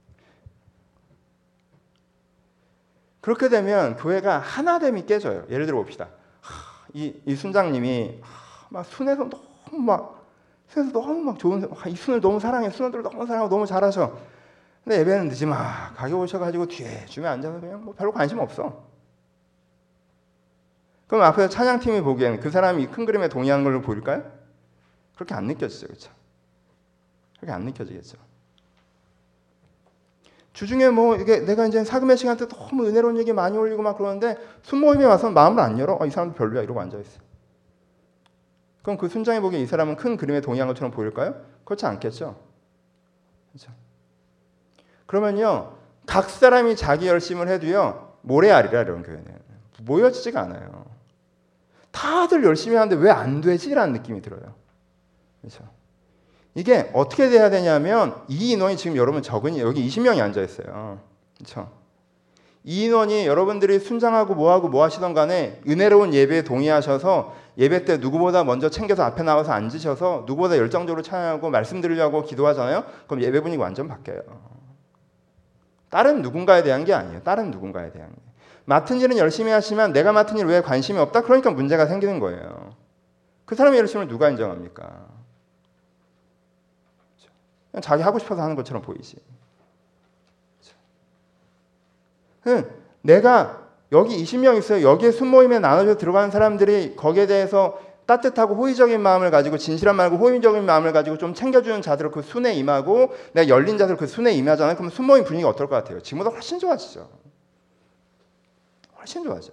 그렇게 되면 교회가 하나됨이 깨져요. 예를 들어 봅시다. 이, 이 순장님이 막 순에서 너무 막 순에서 너무 막 좋은 이 순을 너무 사랑해. 순원들을 너무 사랑하고 너무 잘하셔. 근데 예배는 늦지 마. 가게 오셔가지고 뒤에 주면 앉아서 그냥 뭐 별로 관심 없어. 그럼 앞에서 찬양팀이 보기에는 그 사람이 이 큰 그림에 동의하는 걸로 보일까요? 그렇게 안 느껴지죠, 그렇죠? 그렇게 안 느껴지겠죠. 주중에 뭐 이게 내가 이제 사금의 시간 때 너무 은혜로운 얘기 많이 올리고 막 그러는데 순모임에 와서 마음을 안 열어. 아, 이 사람도 별로야 이러고 앉아 있어. 그럼 그 순장이 보기에 이 사람은 큰 그림에 동의한 것처럼 보일까요? 그렇지 않겠죠. 그렇죠. 그러면요, 각 사람이 자기 열심을 해도요 모래알이라 이런 교회는 모여지지가 않아요. 다들 열심히 하는데 왜 안 되지라는 느낌이 들어요. 그렇죠. 이게 어떻게 돼야 되냐면 이 인원이 지금 여러분 적은이 여기 이십 명이 앉아 있어요. 그렇죠? 이 인원이 여러분들이 순장하고 뭐하고 뭐 하시던 간에 은혜로운 예배에 동의하셔서 예배 때 누구보다 먼저 챙겨서 앞에 나와서 앉으셔서 누구보다 열정적으로 찬양하고 말씀 드리려고 기도하잖아요. 그럼 예배 분위기 완전 바뀌어요. 다른 누군가에 대한 게 아니에요. 다른 누군가에 대한 게. 맡은 일은 열심히 하시면 내가 맡은 일 왜 관심이 없다? 그러니까 문제가 생기는 거예요. 그 사람의 열심을 누가 인정합니까? 그냥 자기 하고 싶어서 하는 것처럼 보이지. 내가 여기 이십 명 있어요. 여기에 순모임에 나눠져 들어가는 사람들이 거기에 대해서 따뜻하고 호의적인 마음을 가지고 진실한 말고 호의적인 마음을 가지고 좀 챙겨주는 자들을 그 순에 임하고 내가 열린 자들 그 순에 임하잖아요. 그럼 순모임 분위기가 어떨 것 같아요? 지금보다 훨씬 좋아지죠. 훨씬 좋아져요.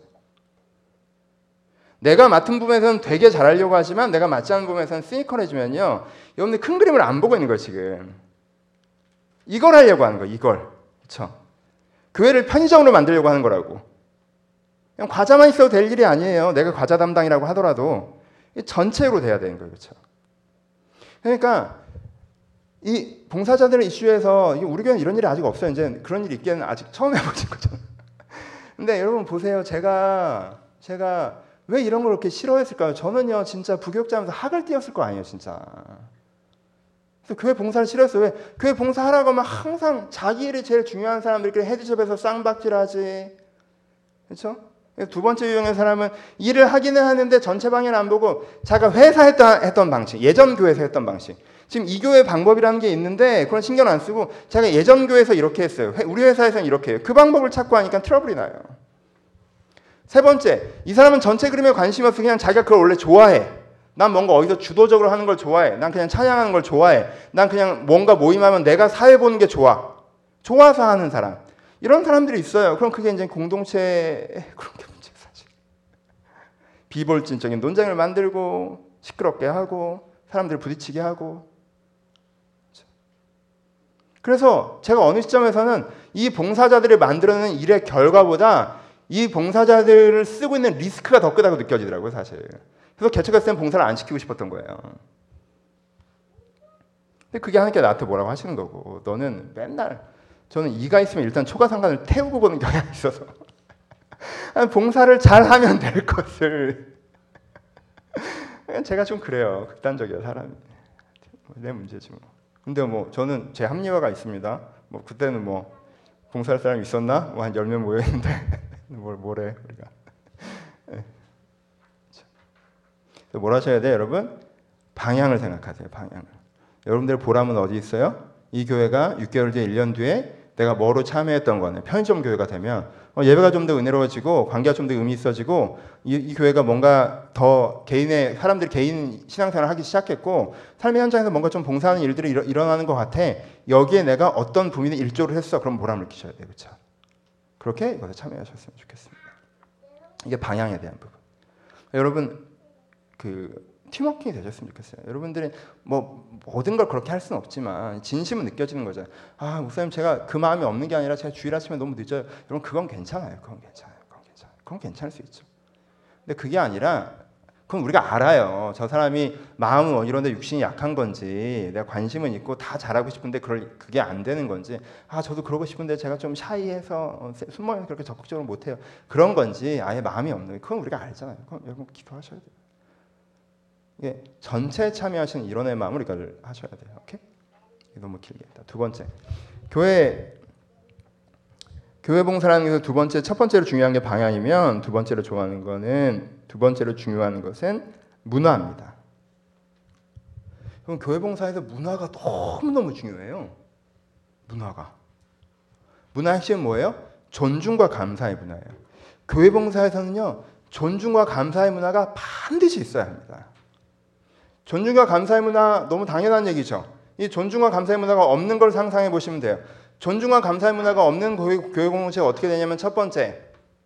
내가 맡은 부분에서는 되게 잘하려고 하지만 내가 맡지 않은 부분에서는 시니컬해지면요. 여러분들 큰 그림을 안 보고 있는 거예요. 지금. 이걸 하려고 하는 거예요. 이걸. 그렇죠? 교회를 편의점으로 만들려고 하는 거라고. 그냥 과자만 있어도 될 일이 아니에요. 내가 과자 담당이라고 하더라도 전체로 돼야 되는 거예요. 그렇죠? 그러니까 이 봉사자들의 이슈에서 우리 교회는 이런 일이 아직 없어요. 이제 그런 일이 있기에는 아직 처음 해보신 거잖아요. 근데 여러분 보세요. 제가 제가 왜 이런 걸 그렇게 싫어했을까요? 저는요 진짜 부교육자면서 학을 띄었을 거 아니에요. 진짜. 그래서 교회 봉사를 싫어했어요. 왜? 교회 봉사하라고 하면 항상 자기 일이 제일 중요한 사람들끼리 헤드숍에서 쌍박질하지. 그렇죠? 두 번째 유형의 사람은 일을 하기는 하는데 전체 방향을 안 보고 자기가 회사 했던, 했던 방식, 예전 교회에서 했던 방식. 지금 이 교회 방법이라는 게 있는데 그런 신경 안 쓰고 자기가 예전 교회에서 이렇게 했어요. 우리 회사에서는 이렇게 해요. 그 방법을 찾고 하니까 트러블이 나요. 세 번째, 이 사람은 전체 그림에 관심이 없어. 그냥 자기가 그걸 원래 좋아해. 난 뭔가 어디서 주도적으로 하는 걸 좋아해. 난 그냥 찬양하는 걸 좋아해. 난 그냥 뭔가 모임하면 내가 사회 보는 게 좋아. 좋아서 하는 사람. 이런 사람들이 있어요. 그럼 그게 이제 공동체 그런 게 문제예요, 사실. 비볼진적인 논쟁을 만들고 시끄럽게 하고 사람들 부딪히게 하고. 그래서 제가 어느 시점에서는 이 봉사자들이 만들어내는 일의 결과보다 이 봉사자들을 쓰고 있는 리스크가 더 크다고 느껴지더라고요, 사실. 그래서 개척했을 땐 봉사를 안 시키고 싶었던 거예요. 근데 그게 하나님께 나한테 뭐라고 하시는 거고, 너는 맨날 저는 이가 있으면 일단 초가상관을 태우고 보는 경향이 있어서 봉사를 잘하면 될 것을 제가 좀 그래요. 극단적이야 사람이. 내 문제지 뭐. 근데 뭐 저는 제 합리화가 있습니다. 뭐 그때는 뭐 봉사할 사람이 있었나? 뭐 한 열 명 모여 있는데 뭘 뭐래 우리가. 네. 뭘 하셔야 돼요, 여러분? 방향을 생각하세요. 방향을. 여러분들 보람은 어디 있어요? 이 교회가 육 개월 뒤에 일 년 뒤에 내가 뭐로 참여했던 거네. 편의점 교회가 되면 어, 예배가 좀 더 은혜로워지고 관계가 좀 더 의미 있어지고 이, 이 교회가 뭔가 더 개인의 사람들이 개인 신앙생활을 하기 시작했고 삶의 현장에서 뭔가 좀 봉사하는 일들이 일어, 일어나는 것 같아. 여기에 내가 어떤 부분에 일조를 했어. 그럼 보람을 느끼셔야 돼요. 그렇죠? 그렇게 이것에 참여하셨으면 좋겠습니다. 이게 방향에 대한 부분. 여러분 그 팀워킹이 되셨으면 좋겠어요. 여러분들이 뭐 모든 걸 그렇게 할 수는 없지만 진심은 느껴지는 거죠. 아 목사님 제가 그 마음이 없는 게 아니라 제가 주일 아침에 너무 늦어요. 여러분 그건 괜찮아요. 그건 괜찮아요. 그건 괜찮아요. 그건 괜찮을 수 있죠. 근데 그게 아니라 그건 우리가 알아요. 저 사람이 마음은 뭐 이런데 육신이 약한 건지 내가 관심은 있고 다 잘하고 싶은데 그럴 그게 안 되는 건지 아 저도 그러고 싶은데 제가 좀 샤이해서 숨모여서 그렇게 적극적으로 못해요. 그런 건지 아예 마음이 없는 그건 우리가 알잖아요. 그럼 여러분 기도하셔야 돼요. 이게 전체에 참여하시는 이론의 마음을 이걸 하셔야 돼요. 오케이? 너무 길게 했다. 두 번째, 교회 교회 봉사라는 것에서 두 번째, 첫 번째로 중요한 게 방향이면 두 번째로 좋아하는 거는 두 번째로 중요한 것은 문화입니다. 그럼 교회 봉사에서 문화가 너무 너무 중요해요. 문화가 문화 핵심은 뭐예요? 존중과 감사의 문화예요. 교회 봉사에서는요, 존중과 감사의 문화가 반드시 있어야 합니다. 존중과 감사의 문화 너무 당연한 얘기죠. 이 존중과 감사의 문화가 없는 걸 상상해 보시면 돼요. 존중과 감사의 문화가 없는 교회, 교회 공동체가 어떻게 되냐면 첫 번째,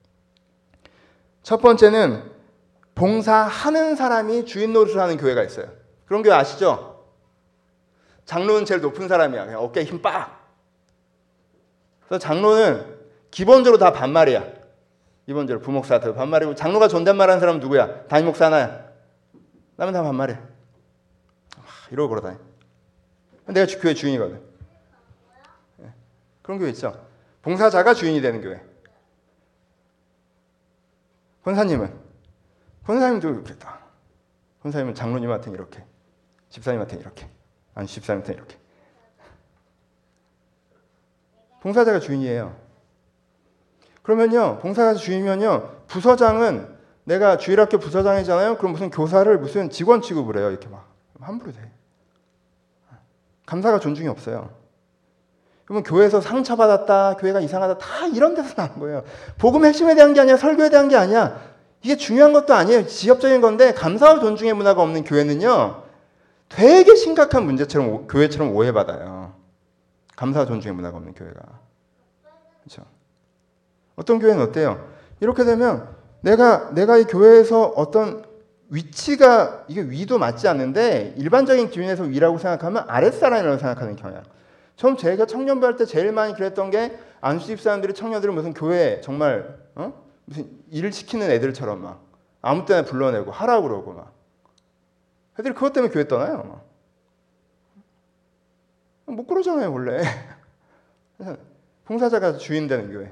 첫 번째는 봉사하는 사람이 주인 노릇을 하는 교회가 있어요. 그런 교회 아시죠? 장로는 제일 높은 사람이야. 그냥 어깨에 힘 빡. 그래서 장로는 기본적으로 다 반말이야. 기본적으로 부목사한테 반말이고 장로가 존댓말하는 사람은 누구야? 담임 목사 하나야. 나면 다 반말이야. 이러고 걸어다녀. 내가 주- 교회 주인이거든. 예. 그런 교회 있죠. 봉사자가 주인이 되는 교회. 권사님은? 권사님도 이렇겠다. 권사님은 장로님한테는 이렇게, 집사님한테는 이렇게, 아니 집사님한테는 이렇게. 봉사자가 주인이에요. 그러면요, 봉사자가 주인이면요, 부서장은 내가 주일학교 부서장이잖아요. 그럼 무슨 교사를 무슨 직원 취급을 해요. 이렇게 막 함부로 돼. 감사가 존중이 없어요. 그러면 교회에서 상처받았다, 교회가 이상하다, 다 이런 데서 나는 거예요. 복음 핵심에 대한 게 아니야, 설교에 대한 게 아니야. 이게 중요한 것도 아니에요. 지엽적인 건데 감사와 존중의 문화가 없는 교회는요, 되게 심각한 문제처럼 오, 교회처럼 오해받아요. 감사와 존중의 문화가 없는 교회가. 그렇죠? 어떤 교회는 어때요? 이렇게 되면 내가 내가 이 교회에서 어떤 위치가 이게 위도 맞지 않는데 일반적인 기준에서 위라고 생각하면 아랫사람이라고 생각하는 경향. 처음 제가 청년부 할 때 제일 많이 그랬던 게 안수집 사람들이 청년들을 무슨 교회 정말 어? 무슨 일을 시키는 애들처럼 막 아무 때나 불러내고 하라고 그러고 막 애들이 그것 때문에 교회 떠나요. 막. 못 그러잖아요 원래. 봉사자가 주인 되는 교회.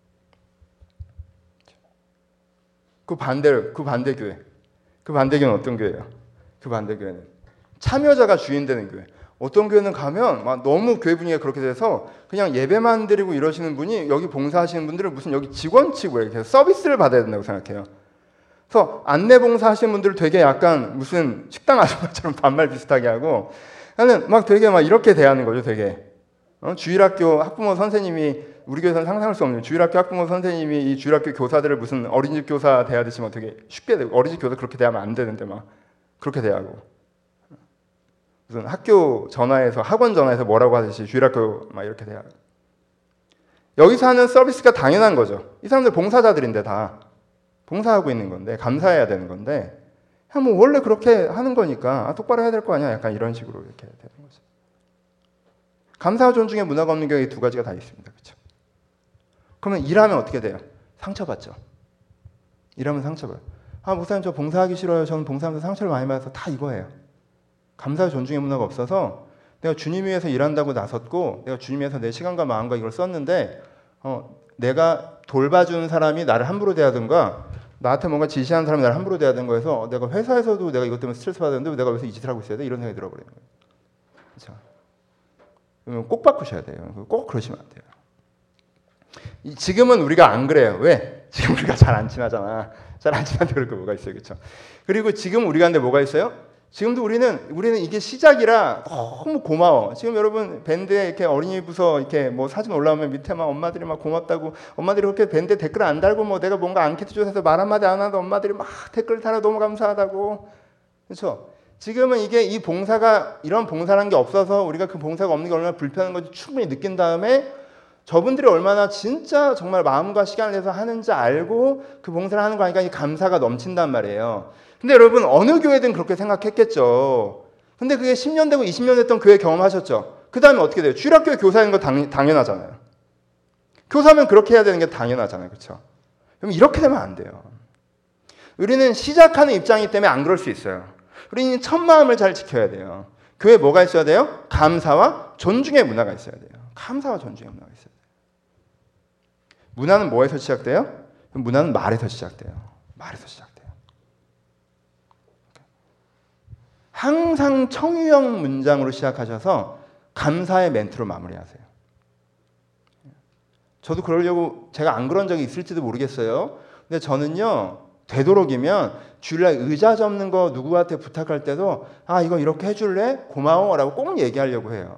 그 반대로 그 반대 교회. 그 반대 교회는 어떤 교회예요? 그 반대 교회는 참여자가 주인 되는 교회. 어떤 교회는 가면 막 너무 교회 분위기가 그렇게 돼서 그냥 예배만 드리고 이러시는 분이 여기 봉사하시는 분들은 무슨 여기 직원 치고 이렇게 서비스를 받아야 된다고 생각해요. 그래서 안내 봉사하시는 분들 되게 약간 무슨 식당 아줌마처럼 반말 비슷하게 하고 나는 막 되게 막 이렇게 대하는 거죠. 되게 어? 주일학교 학부모 선생님이 우리 교회에서는 상상할 수 없는 주일학교 학부모 선생님이 이 주일학교 교사들을 무슨 어린이집 교사 대하듯이 막 되게 쉽게 되고 어린이집 교사 그렇게 대하면 안 되는데 막 그렇게 대하고 무슨 학교 전화해서 학원 전화해서 뭐라고 하듯이 주일학교 막 이렇게 대하고 여기서 하는 서비스가 당연한 거죠. 이 사람들 봉사자들인데 다 봉사하고 있는 건데 감사해야 되는 건데 뭐 원래 그렇게 하는 거니까 아, 똑바로 해야 될 거 아니야. 약간 이런 식으로 이렇게 되는 거죠. 감사와 존중의 문화가 없는 경우에 두 가지가 다 있습니다. 그렇죠? 그러면 일하면 어떻게 돼요? 상처받죠. 일하면 상처받아요. 아 목사님 저 봉사하기 싫어요. 저는 봉사하면서 상처를 많이 받아서 다 이거예요. 감사와 존중의 문화가 없어서 내가 주님 위해서 일한다고 나섰고 내가 주님 위해서 내 시간과 마음과 이걸 썼는데 어, 내가 돌봐주는 사람이 나를 함부로 대하든가 나한테 뭔가 지시하는 사람이 나를 함부로 대하든가 해서 내가 회사에서도 내가 이것 때문에 스트레스 받았는데 왜 내가 여기서 이 짓을 하고 있어야 돼? 이런 생각이 들어버리는 거예요. 그렇죠? 그러면 꼭 바꾸셔야 돼요. 꼭 그러시면 안 돼요. 지금은 우리가 안 그래요. 왜? 지금 우리가 잘 안 친하잖아. 잘 안 친한데 그럴 거 뭐가 있어요. 그렇죠? 그리고 지금 우리가 근데 뭐가 있어요? 지금도 우리는 우리는 이게 시작이라 너무 고마워. 지금 여러분 밴드에 이렇게 어린이 부서 이렇게 뭐 사진 올라오면 밑에 막 엄마들이 막 고맙다고 엄마들이 그렇게 밴드 댓글 안 달고 뭐 내가 뭔가 앙케이트 조사해서 말 한마디 안 하도 엄마들이 막 댓글 달아 너무 감사하다고. 그렇죠? 지금은 이게 이 봉사가 이런 봉사라는 게 없어서 우리가 그 봉사가 없는 게 얼마나 불편한 건지 충분히 느낀 다음에 저분들이 얼마나 진짜 정말 마음과 시간을 내서 하는지 알고 그 봉사를 하는 거 하니까 이 감사가 넘친단 말이에요. 근데 여러분 어느 교회든 그렇게 생각했겠죠. 근데 그게 십 년 되고 이십 년 됐던 교회 경험하셨죠. 그 다음에 어떻게 돼요? 주일학교에 교사인 거 당, 당연하잖아요. 교사면 그렇게 해야 되는 게 당연하잖아요. 그렇죠? 그럼 이렇게 되면 안 돼요. 우리는 시작하는 입장이기 때문에 안 그럴 수 있어요. 우리는 첫 마음을 잘 지켜야 돼요. 교회에 뭐가 있어야 돼요? 감사와 존중의 문화가 있어야 돼요. 감사와 존중의 문화가 있어야 돼요. 문화는 뭐에서 시작돼요? 문화는 말에서 시작돼요. 말에서 시작돼요. 항상 청유형 문장으로 시작하셔서 감사의 멘트로 마무리하세요. 저도 그러려고 제가 안 그런 적이 있을지도 모르겠어요. 근데 저는요. 되도록이면 주일날 의자 접는 거 누구한테 부탁할 때도 아 이거 이렇게 해줄래? 고마워 라고 꼭 얘기하려고 해요.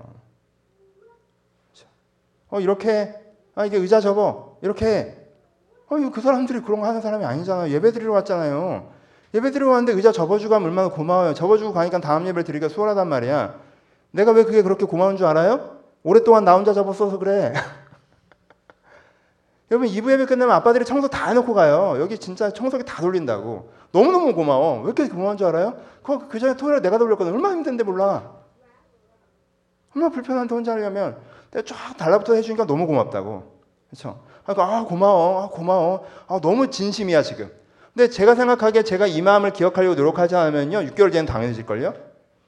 어 이렇게 아 이게 의자 접어 이렇게 해. 어 이거 그 사람들이 그런 거 하는 사람이 아니잖아요. 예배 드리러 왔잖아요. 예배 드리러 왔는데 의자 접어주고 하면 얼마나 고마워요. 접어주고 가니까 다음 예배를 드리기가 수월하단 말이야. 내가 왜 그게 그렇게 고마운 줄 알아요? 오랫동안 나 혼자 접었어서 그래. 여러분 이 부 예배 끝나면 아빠들이 청소 다 해놓고 가요. 여기 진짜 청소기 다 돌린다고. 너무너무 고마워. 왜 이렇게 고마운 줄 알아요? 그, 그 전에 토요일에 내가 돌렸거든. 얼마나 힘든데 몰라. 얼마나 불편한데 혼자 하려면 내가 쫙 달라붙어 해주니까 너무 고맙다고. 그렇죠? 그러니까 아 고마워. 아 고마워. 아 너무 진심이야 지금. 근데 제가 생각하기에 제가 이 마음을 기억하려고 노력하지 않으면요. 육 개월 뒤에는 당연해질걸요?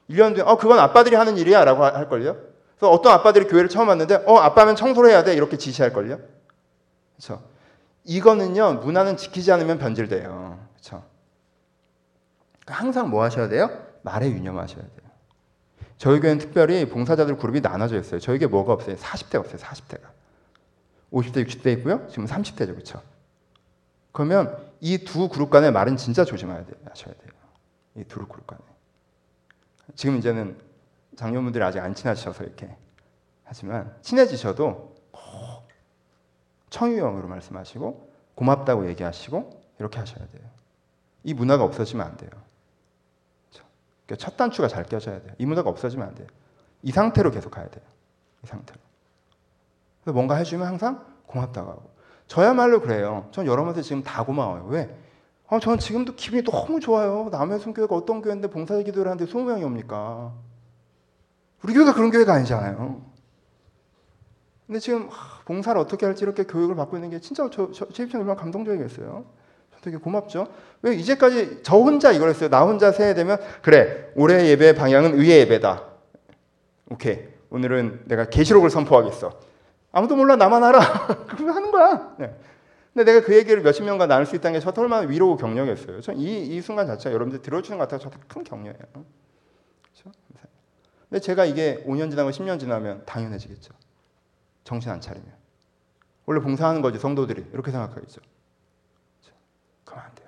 일 년 뒤에 어 그건 아빠들이 하는 일이야 라고 할걸요. 그래서 어떤 아빠들이 교회를 처음 왔는데 어 아빠면 청소를 해야 돼 이렇게 지시할걸요. 그렇죠. 이거는요 문화는 지키지 않으면 변질돼요. 그렇죠. 항상 뭐 하셔야 돼요? 말에 유념하셔야 돼요. 저희 교회는 특별히 봉사자들 그룹이 나눠져 있어요. 저희 교회 뭐가 없어요? 사십 대가 없어요. 사십 대가. 오십 대, 육십 대 있고요. 지금 삼십 대죠. 그렇죠? 그러면 이 두 그룹 간의 말은 진짜 조심해야 돼요. 하셔야 돼요. 이 두 그룹 간에. 지금 이제는 장년분들이 아직 안 친하셔서 이렇게 하지만 친해지셔도 꼭 청유형으로 말씀하시고 고맙다고 얘기하시고 이렇게 하셔야 돼요. 이 문화가 없어지면 안 돼요. 그렇죠? 첫 단추가 잘 껴져야 돼요. 이 문화가 없어지면 안 돼요. 이 상태로 계속 가야 돼요. 이 상태로. 그래서 뭔가 해주면 항상 고맙다고 하고. 저야말로 그래요. 전 여러분한테 지금 다 고마워요. 왜? 아, 저는 지금도 기분이 너무 좋아요. 남의 순교회가 어떤 교회인데 봉사 기도를 하는데 이십 명이 옵니까? 우리 교회가 그런 교회가 아니잖아요. 근데 지금 봉사를 어떻게 할지 이렇게 교육을 받고 있는 게 진짜 저, 저, 제 입장에 얼마나 감동적이겠어요. 저 되게 고맙죠. 왜 이제까지 저 혼자 이걸 했어요. 나 혼자 새해 되면 그래 올해 예배 방향은 의회 예배다. 오케이 오늘은 내가 계시록을 선포하겠어. 아무도 몰라 나만 알아. 그거 하는 거야. 네. 근데 내가 그 얘기를 몇십 명과 나눌 수 있다는 게 저한테 얼마나 위로고 격려였어요. 전 이 이 순간 자체가 여러분들 들어주는 것 같아서 저한테 큰 격려예요. 그렇죠? 근데 제가 이게 오 년 지나고 십 년 지나면 당연해지겠죠. 정신 안 차리면. 원래 봉사하는 거지 성도들이 이렇게 생각하겠죠. 그렇죠? 그러면 안 돼요.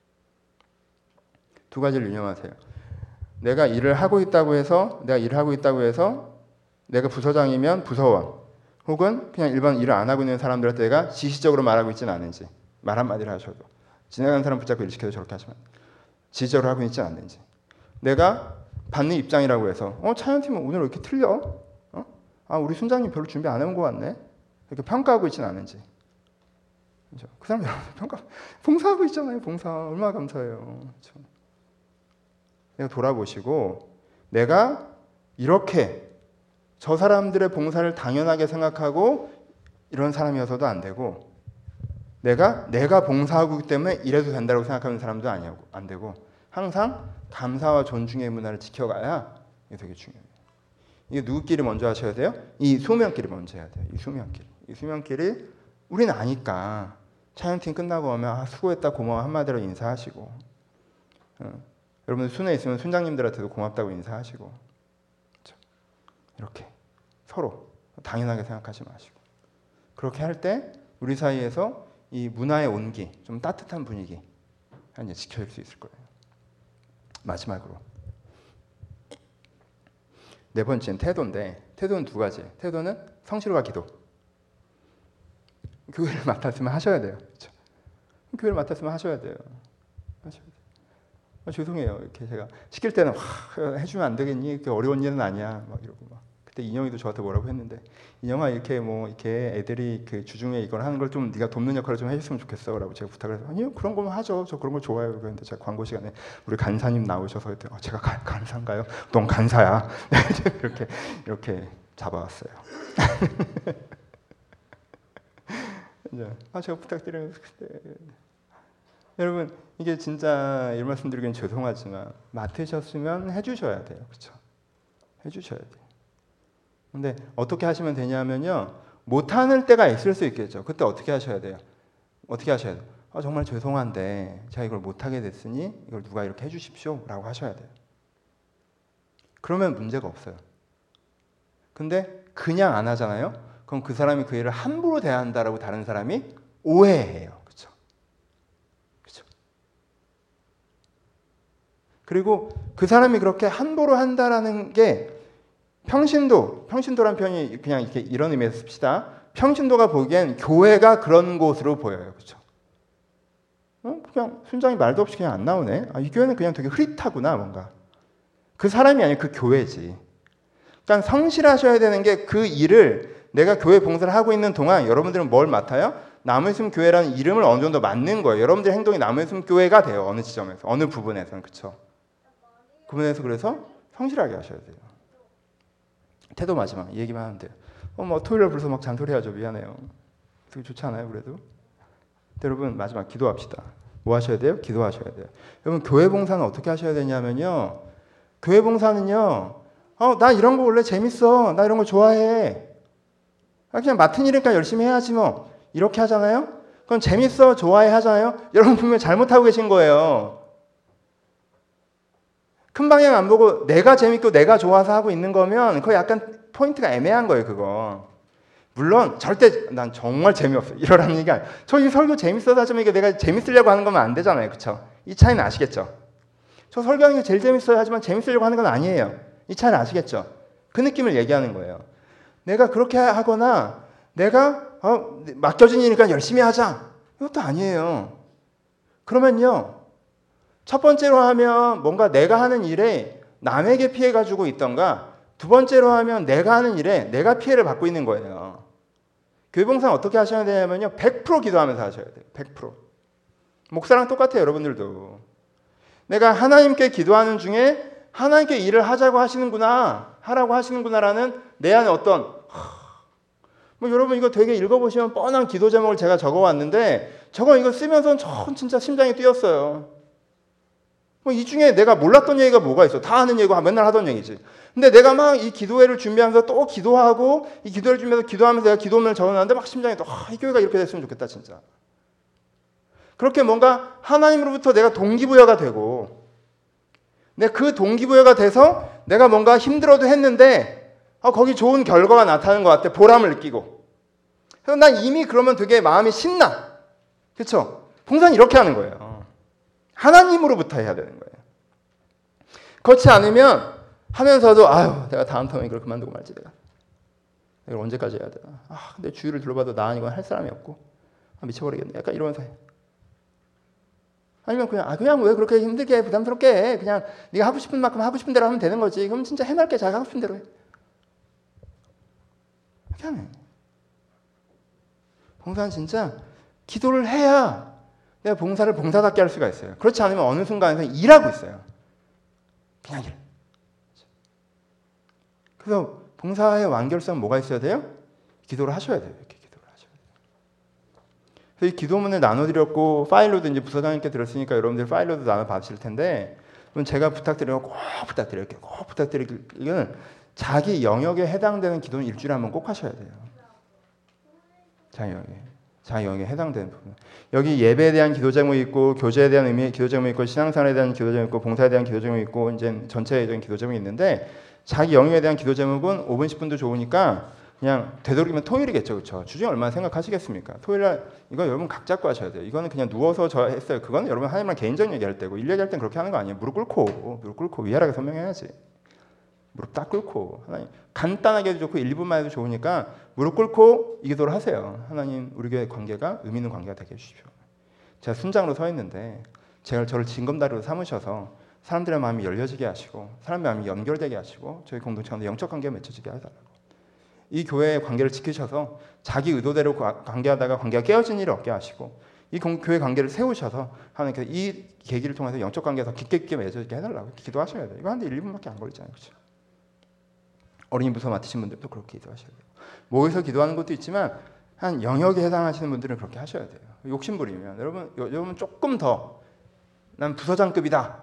두 가지를 유념하세요. 내가 일을 하고 있다고 해서 내가 일을 하고 있다고 해서 내가 부서장이면 부서원 혹은 그냥 일반 일을 안 하고 있는 사람들한테 내가 지시적으로 말하고 있지는 않은지 말 한마디를 하셔도 지나가는 사람 붙잡고 일 시켜도 저렇게 하시면 지시적으로 하고 있지 않는지 내가 받는 입장이라고 해서 어 차연팀은 오늘 왜 이렇게 틀려? 어? 아 우리 순장님 별로 준비 안 해온 것 같네? 이렇게 평가하고 있지는 않은지 그렇죠? 그 사람 여러분 평가 봉사하고 있잖아요. 봉사 얼마나 감사해요. 그렇죠? 내가 돌아보시고 내가 이렇게 저 사람들의 봉사를 당연하게 생각하고 이런 사람이어서도 안 되고 내가 내가 봉사하고 있기 때문에 이래도 된다고 생각하는 사람도 아니고 안 되고 항상 감사와 존중의 문화를 지켜가야 이게 되게 중요해요. 이게 누구끼리 먼저 하셔야 돼요? 이 수명끼리 먼저 해야 돼요. 이 수명끼리. 이 수명끼리 우리는 아니까 차연팀 끝나고 오면 아, 수고했다 고마워 한마디로 인사하시고 어. 여러분 순회 있으면 순장님들한테도 고맙다고 인사하시고 그렇죠? 이렇게 서로 당연하게 생각하지 마시고 그렇게 할 때 우리 사이에서 이 문화의 온기 좀 따뜻한 분위기 이제 지켜질 수 있을 거예요. 마지막으로 네 번째는 태도인데 태도는 두 가지예요. 태도는 성실과 기도. 교회를 맡았으면 하셔야 돼요. 그렇죠? 교회를 맡았으면 하셔야 돼요. 하셔야 돼요. 아, 죄송해요. 이렇게 제가 시킬 때는 와, 해주면 안 되겠니? 이렇게 어려운 일은 아니야. 막 이러고 막. 그때 인영이도 저한테 뭐라고 했는데 인영아 이렇게 뭐 이렇게 애들이 그 주중에 이걸 하는 걸 좀 네가 돕는 역할을 좀 해줬으면 좋겠어라고 제가 부탁을 해서 아니요 그런 거면 하죠. 저 그런 거 좋아요. 그런데 제가 광고 시간에 우리 간사님 나오셔서 그때 어, 제가 간, 간사인가요? 넌 간사야. 이렇게 이렇게 잡아왔어요. 이제 아 제가 부탁드려요. 그때. 여러분 이게 진짜 이 말씀드리기엔 죄송하지만 맡으셨으면 해주셔야 돼요. 그렇죠? 해주셔야 돼요. 근데 어떻게 하시면 되냐면요. 못하는 때가 있을 수 있겠죠. 그때 어떻게 하셔야 돼요? 어떻게 하셔야 돼요? 아, 정말 죄송한데 제가 이걸 못하게 됐으니 이걸 누가 이렇게 해주십시오 라고 하셔야 돼요. 그러면 문제가 없어요. 근데 그냥 안 하잖아요. 그럼 그 사람이 그 일을 함부로 대한다라고 다른 사람이 오해해요. 그렇죠? 그렇죠? 그리고 그 사람이 그렇게 함부로 한다라는 게 평신도, 평신도란 표현이 그냥 이렇게 이런 의미에서 씁시다. 평신도가 보기엔 교회가 그런 곳으로 보여요. 그렇죠? 어? 그냥 순장이 말도 없이 그냥 안 나오네. 아, 이 교회는 그냥 되게 흐릿하구나 뭔가. 그 사람이 아니라 그 교회지. 그러니까 성실하셔야 되는 게 그 일을 내가 교회 봉사를 하고 있는 동안 여러분들은 뭘 맡아요? 남의숨 교회라는 이름을 어느 정도 맡는 거예요. 여러분들의 행동이 남의숨 교회가 돼요. 어느 지점에서, 어느 부분에서는. 그렇죠? 그 부분에서 그래서 성실하게 하셔야 돼요. 태도 마지막 이 얘기만 하면 돼요. 어, 뭐 토요일에 벌써 막 잔소리하죠. 미안해요. 되게 좋지 않아요, 그래도? 여러분 마지막 기도합시다. 뭐 하셔야 돼요? 기도하셔야 돼요. 여러분 교회 봉사는 어떻게 하셔야 되냐면요. 교회 봉사는요. 어, 나 이런 거 원래 재밌어. 나 이런 거 좋아해. 그냥 맡은 일이니까 열심히 해야지 뭐. 이렇게 하잖아요. 그럼 재밌어, 좋아해 하잖아요. 여러분 분명 잘못하고 계신 거예요. 큰 방향 안 보고 내가 재밌고 내가 좋아서 하고 있는 거면 그거 약간 포인트가 애매한 거예요, 그거. 물론 절대 난 정말 재미없어 이러라는 얘기가 아니에요. 저 이 설교 재밌어서 하지만 이게 내가 재밌으려고 하는 거면 안 되잖아요, 그렇죠? 이 차이는 아시겠죠? 저 설교하는 게 제일 재밌어요 하지만 재밌으려고 하는 건 아니에요. 이 차이는 아시겠죠? 그 느낌을 얘기하는 거예요. 내가 그렇게 하거나 내가 어, 맡겨진 일이니까 열심히 하자 이것도 아니에요. 그러면요, 첫 번째로 하면 뭔가 내가 하는 일에 남에게 피해가 주고 있던가, 두 번째로 하면 내가 하는 일에 내가 피해를 받고 있는 거예요. 교회봉사는 어떻게 하셔야 되냐면요, 백 퍼센트 기도하면서 하셔야 돼요. 백 퍼센트. 목사랑 똑같아요, 여러분들도. 내가 하나님께 기도하는 중에 하나님께 일을 하자고 하시는구나, 하라고 하시는구나라는 내 안에 어떤, 뭐 여러분 이거 되게 읽어보시면 뻔한 기도 제목을 제가 적어왔는데 저거 이거 쓰면서 전 진짜 심장이 뛰었어요. 뭐 이 중에 내가 몰랐던 얘기가 뭐가 있어? 다 아는 얘기고 맨날 하던 얘기지. 근데 내가 막 이 기도회를 준비하면서 또 기도하고 이 기도회를 준비해서 기도하면서 내가 기도문을 적어놨는데 막 심장이 또 아, 이 교회가 이렇게 됐으면 좋겠다 진짜. 그렇게 뭔가 하나님으로부터 내가 동기부여가 되고, 내 그 동기부여가 돼서 내가 뭔가 힘들어도 했는데 어, 거기 좋은 결과가 나타나는 것 같아. 보람을 느끼고. 그래서 난 이미 그러면 되게 마음이 신나. 그렇죠? 봉사는 이렇게 하는 거예요. 하나님으로부터 해야 되는 거예요. 그렇지 않으면 하면서도 아유 내가 다음 텀에 이걸 그만두고 말지 내가. 이걸 언제까지 해야 되나. 아 근데 주위를 둘러봐도 나 아니고 할 사람이 없고 아, 미쳐버리겠네. 약간 이러면서 해. 아니면 그냥 아 그냥 왜 그렇게 힘들게 부담스럽게 해. 그냥 네가 하고 싶은 만큼 하고 싶은 대로 하면 되는 거지. 그럼 진짜 해맑게 자기가 하고 싶은 대로 해. 그냥 봉사는 진짜 기도를 해야 내가 봉사를 봉사답게 할 수가 있어요. 그렇지 않으면 어느 순간에서 일하고 있어요. 그냥 일. 그래서 봉사의 완결성은 뭐가 있어야 돼요? 기도를 하셔야 돼요. 이렇게 기도를 하셔야 돼요. 그래서 이 기도문을 나눠드렸고 파일로도 이제 부서장님께 들었으니까 여러분들 파일로도 나눠 받으실 텐데, 그럼 제가 부탁드리면 꼭 부탁드릴게요. 꼭 부탁드리기는 자기 영역에 해당되는 기도는 일주일에 한 번 꼭 하셔야 돼요. 자기 영역에. 자기 영역에 해당되는 부분. 여기 예배에 대한 기도 제목이 있고, 교제에 대한 의미의 기도 제목이 있고, 신앙생활에 대한 기도 제목이 있고, 봉사에 대한 기도 제목이 있고, 이제 전체적인 기도 제목이 있는데, 자기 영역에 대한 기도 제목은 오 분, 십 분도 좋으니까 그냥 되도록이면 토요일이겠죠. 그렇죠? 주중에 얼마나 생각하시겠습니까? 토요일날 이거 여러분 각 잡고 하셔야 돼요. 이거는 그냥 누워서 저 했어요. 그건 여러분 하나님랑 개인적 얘기할 때고, 일 얘기할 땐 그렇게 하는 거 아니에요. 무릎 꿇고 무릎 꿇고 위아래가 선명해야지. 무릎 딱 꿇고 하나님 간단하게 해도 좋고 일, 이 분만 해도 좋으니까 무릎 꿇고 이 기도를 하세요. 하나님 우리 교회 관계가 의미 있는 관계가 되게 해주십시오. 제가 순장으로 서 있는데 제가 저를 징검다리로 삼으셔서 사람들의 마음이 열려지게 하시고 사람의 마음이 연결되게 하시고 저희 공동체 가운데 영적 관계가 맺혀지게 하달라고. 이 교회의 관계를 지키셔서 자기 의도대로 관계하다가 관계가 깨어진 일이 없게 하시고 이 교회 관계를 세우셔서 하나님께서 이 계기를 통해서 영적 관계가 더 깊게 깊게 맺어지게 해달라고 기도하셔야 돼요. 이거 하는데 일 분밖에 안 걸리잖아요. 그렇죠? 어린이 부서 맡으신 분들도 그렇게 기도하셔야 돼요. 모여서 기도하는 것도 있지만 한 영역에 해당하시는 분들은 그렇게 하셔야 돼요. 욕심 부리면 여러분 여러분 조금 더 난 부서장급이다.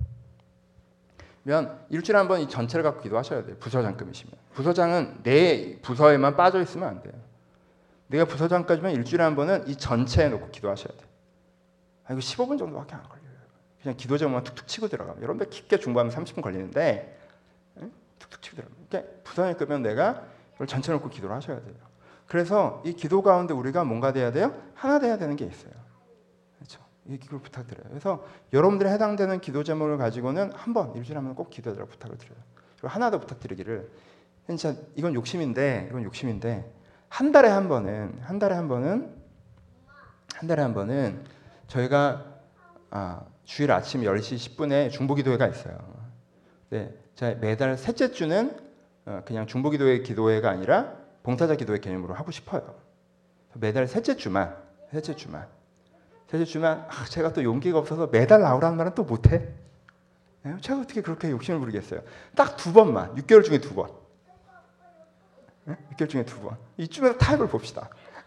면 일주일에 한 번 이 전체를 갖고 기도하셔야 돼요. 부서장급이시면. 부서장은 내 부서에만 빠져 있으면 안 돼요. 내가 부서장까지면 일주일에 한 번은 이 전체에 놓고 기도하셔야 돼요. 아, 이거 십오 분 정도밖에 안 걸려요. 그냥 기도 제목만 툭툭 치고 들어가면 여러분들 깊게 중보하면 삼십 분 걸리는데 툭툭 치고 들어가면 그러니까 부서장급이면 내가 이걸 전체 놓고 기도를 하셔야 돼요. 그래서 이 기도 가운데 우리가 뭔가 돼야 돼요? 하나 돼야 되는 게 있어요. 그렇죠? 이 기도 부탁드려요. 그래서 여러분들에 해당되는 기도 제목을 가지고는 한번 일주일에 한 번 꼭 기도하도록 부탁을 드려요. 그리고 하나 더 부탁드리기를, 진짜 이건 욕심인데 이건 욕심인데 한 달에 한 번은 한 달에 한 번은 한 달에 한 번은 저희가 아, 주일 아침 열 시 십 분에 중보기도회가 있어요. 네, 제가 매달 셋째 주는 어, 그냥 중보기도회 기도회가 아니라 봉사자 기도회 개념으로 하고 싶어요. 매달 셋째 주만 셋째 주만 셋째 주만 아, 제가 또 용기가 없어서 매달 나오라는 말은 또 못해. 네? 제가 어떻게 그렇게 욕심을 부리겠어요. 딱 두 번만, 육 개월 중에 두 번. 네? 육 개월 중에 두 번. 이쯤에서 타협을 봅시다.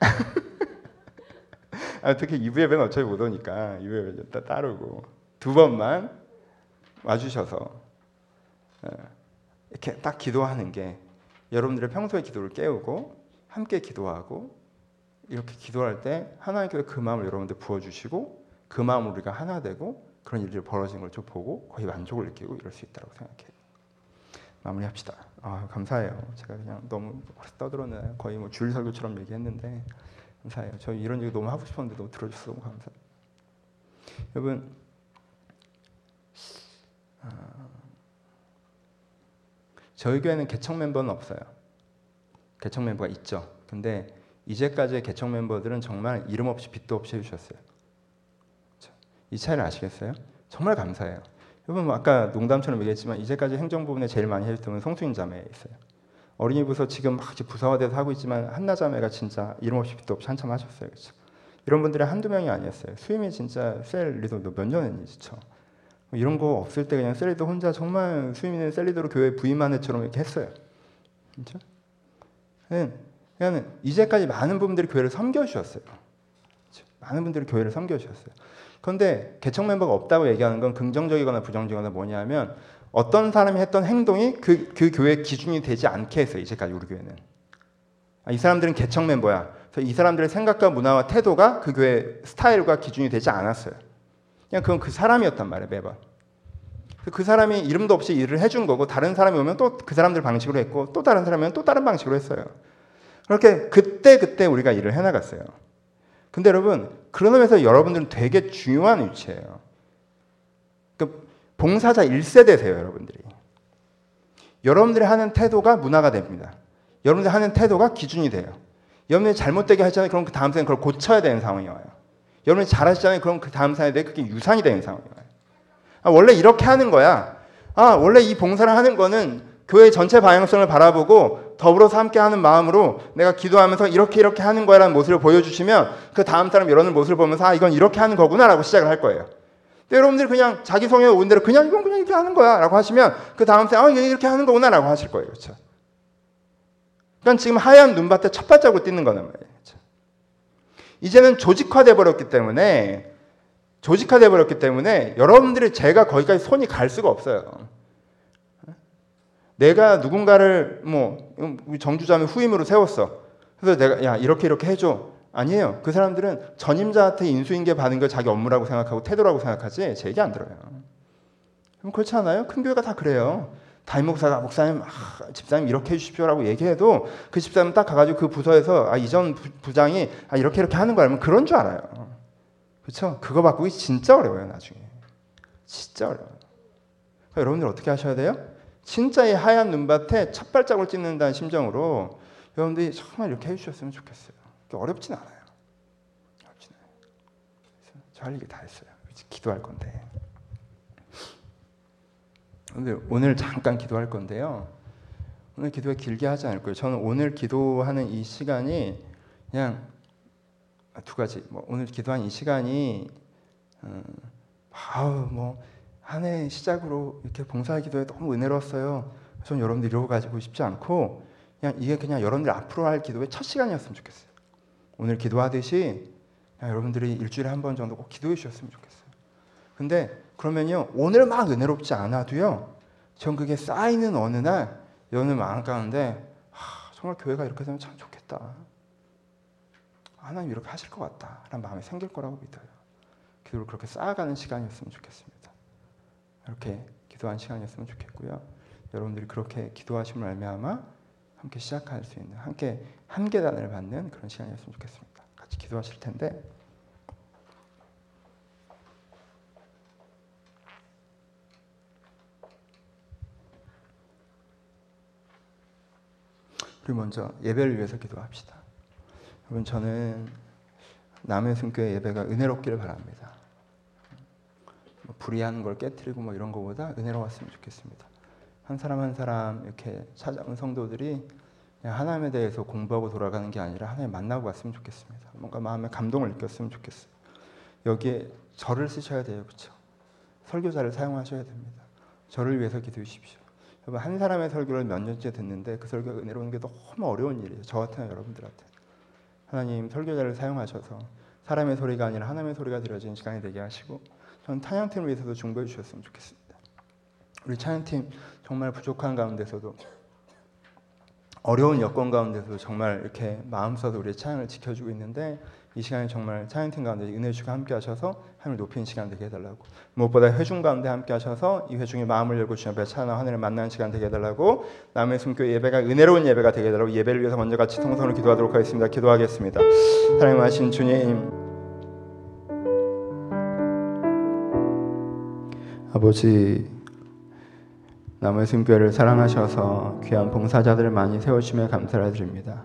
아, 특히 이 부 예배는 어차피 못 오니까 이 부 예배 따르고 두 번만 와주셔서 이렇게 딱 기도하는 게 여러분들의 평소의 기도를 깨우고 함께 기도하고 이렇게 기도할 때 하나님께서 그 마음을 여러분들 부어주시고 그 마음으로 우리가 하나 되고 그런 일들이 벌어지는 걸 좀 보고 거의 만족을 느끼고 이럴 수 있다고 생각해요. 마무리합시다. 아, 감사해요. 제가 그냥 너무 떠들었나요? 거의 뭐 주일 설교처럼 얘기했는데 감사해요. 저 이런 얘기 너무 하고 싶었는데 너무 들어주셔서 너무 감사해요. 여러분, 아, 저희 교회는 개척 멤버는 없어요. 개척 멤버가 있죠. 근데 이제까지의 개척 멤버들은 정말 이름 없이 빚도 없이 해주셨어요. 이 차이를 아시겠어요? 정말 감사해요. 여러분 아까 농담처럼 얘기했지만 이제까지 행정 부분에 제일 많이 해줬던 송수인 자매에 있어요. 어린이 부서 지금 막 부서화돼서 하고 있지만 한나 자매가 진짜 이름 없이 빚도 없이 한참 하셨어요. 그렇죠? 이런 분들이 한두 명이 아니었어요. 수임이 진짜 셀 리더 몇 년 했는지죠. 이런 거 없을 때 그냥 셀 리더 혼자 정말 수임이는 셀 리더로 교회 부임한 애처럼 이렇게 했어요. 그렇죠? 그냥 이제까지 많은 분들이 교회를 섬겨주셨어요. 그렇죠? 많은 분들이 교회를 섬겨주셨어요. 그런데 개척 멤버가 없다고 얘기하는 건 긍정적이거나 부정적이거나 뭐냐면 어떤 사람이 했던 행동이 그, 그 교회의 기준이 되지 않게 했어요. 이제까지 우리 교회는. 아, 이 사람들은 개척 멤버야. 그래서 이 사람들의 생각과 문화와 태도가 그 교회의 스타일과 기준이 되지 않았어요. 그냥 그건 그 사람이었단 말이에요. 매번. 그 사람이 이름도 없이 일을 해준 거고 다른 사람이 오면 또 그 사람들 방식으로 했고 또 다른 사람이 오면 또 다른 방식으로 했어요. 그렇게 그때 그때 우리가 일을 해나갔어요. 근데 여러분 그런 의미에서 여러분들은 되게 중요한 위치예요. 그 봉사자 일 세대세요. 여러분들이. 여러분들이 하는 태도가 문화가 됩니다. 여러분들이 하는 태도가 기준이 돼요. 여러분들이 잘못되게 하잖아요. 그럼 그 다음 세대는 그걸 고쳐야 되는 상황이 와요. 여러분이 잘하시잖아요. 그럼 그 다음 세대에 그게 유산이 되는 상황이 와요. 아, 원래 이렇게 하는 거야. 아, 원래 이 봉사를 하는 거는 교회 전체 방향성을 바라보고 더불어서 함께 하는 마음으로 내가 기도하면서 이렇게 이렇게 하는 거야라는 모습을 보여주시면 그 다음 사람 여러분 모습을 보면서 아, 이건 이렇게 하는 거구나라고 시작을 할 거예요. 근데 여러분들이 그냥 자기 성에 온 대로 그냥 이건 그냥 이렇게 하는 거야라고 하시면 그 다음 사람 아, 이건 이렇게 하는 거구나라고 하실 거예요. 그렇죠? 그러니까 지금 하얀 눈밭에 첫 발자국을 딛는 거란 말이에요. 그렇죠? 이제는 조직화돼 버렸기 때문에 조직화돼 버렸기 때문에 여러분들이 제가 거기까지 손이 갈 수가 없어요. 내가 누군가를 뭐 정주자매 후임으로 세웠어. 그래서 내가 야 이렇게 이렇게 해줘. 아니에요. 그 사람들은 전임자한테 인수인계 받은 걸 자기 업무라고 생각하고 태도라고 생각하지 제 얘기 안 들어요. 그럼 그렇지 않아요? 큰 교회가 다 그래요. 담임 목사가 목사님, 아, 집사님 이렇게 해주십시오라고 얘기해도 그 집사님 딱 가가지고 그 부서에서 아, 이전 부장이 아, 이렇게 이렇게 하는 거라면 그런 줄 알아요. 그렇죠? 그거 바꾸기 진짜 어려워요. 나중에 진짜 어려워요. 그러니까 여러분들 어떻게 하셔야 돼요? 진짜 이 하얀 눈밭에 첫 발자국을 찍는다는 심정으로 여러분들이 정말 이렇게 해주셨으면 좋겠어요. 어렵진 않아요. 어렵진 않아요. 저 할 얘기 다 했어요. 이제 기도할 건데. 근데 오늘 잠깐 기도할 건데요. 오늘 기도가 길게 하지 않을 거예요. 저는 오늘 기도하는 이 시간이 그냥 두 가지. 뭐 오늘 기도한 이 시간이 음, 아우 뭐 한 해 시작으로 이렇게 봉사 기도에 너무 은혜로웠어요. 저는 여러분들 이러고 가지고 싶지 않고 그냥 이게 그냥 여러분들 앞으로 할 기도의 첫 시간이었으면 좋겠어요. 오늘 기도하듯이 여러분들이 일주일에 한 번 정도 꼭 기도해 주셨으면 좋겠어요. 근데 그러면요 오늘 막 은혜롭지 않아도요 전 그게 쌓이는 어느 날 여러분들 마음 가운데 아, 정말 교회가 이렇게 되면 참 좋겠다. 하나님 이렇게 하실 것 같다 라는 마음이 생길 거라고 믿어요. 기도를 그렇게 쌓아가는 시간이었으면 좋겠습니다. 이렇게 기도한 시간이었으면 좋겠고요. 여러분들이 그렇게 기도하심을 말미암아 함께 시작할 수 있는 함께 한 계단을 받는 그런 시간이었으면 좋겠습니다. 같이 기도하실 텐데 우리 먼저 예배를 위해서 기도합시다. 여러분 저는 남의 숨교회 예배가 은혜롭기를 바랍니다. 뭐 불의한 걸 깨트리고 뭐 이런 거보다 은혜로웠으면 좋겠습니다. 한 사람 한 사람 이렇게 찾아온 성도들이 그냥 하나님에 대해서 공부하고 돌아가는 게 아니라 하나님 만나고 갔으면 좋겠습니다. 뭔가 마음에 감동을 느꼈으면 좋겠어요. 여기에 저를 쓰셔야 돼요. 그렇죠? 설교자를 사용하셔야 됩니다. 저를 위해서 기도해 주십시오. 여러분 한 사람의 설교를 몇 년째 듣는데 그 설교가 은혜로운 게 너무 어려운 일이에요. 저 같은 여러분들한테. 하나님 설교자를 사용하셔서 사람의 소리가 아니라 하나님의 소리가 들려지는 시간이 되게 하시고 저는 찬양팀을 위해서도 중보해 주셨으면 좋겠습니다. 우리 찬양팀 정말 부족한 가운데서도 어려운 여건 가운데서도 정말 이렇게 마음 써서 우리의 찬양을 지켜주고 있는데 이 시간에 정말 찬양팀 가운데 은혜 주가 함께 하셔서 하나님을 높이는 시간 되게 해달라고, 무엇보다 회중 가운데 함께 하셔서 이 회중의 마음을 열고 주님 앞에 찬양 하늘을 만나는 시간 되게 해달라고, 남의 숨교회 예배가 은혜로운 예배가 되게 해달라고 예배를 위해서 먼저 같이 통성으로 기도하도록 하겠습니다. 기도하겠습니다. 하나님 하신 주님, 아버지, 남의 숨교회를 사랑하셔서 귀한 봉사자들을 많이 세우심에 감사를 드립니다.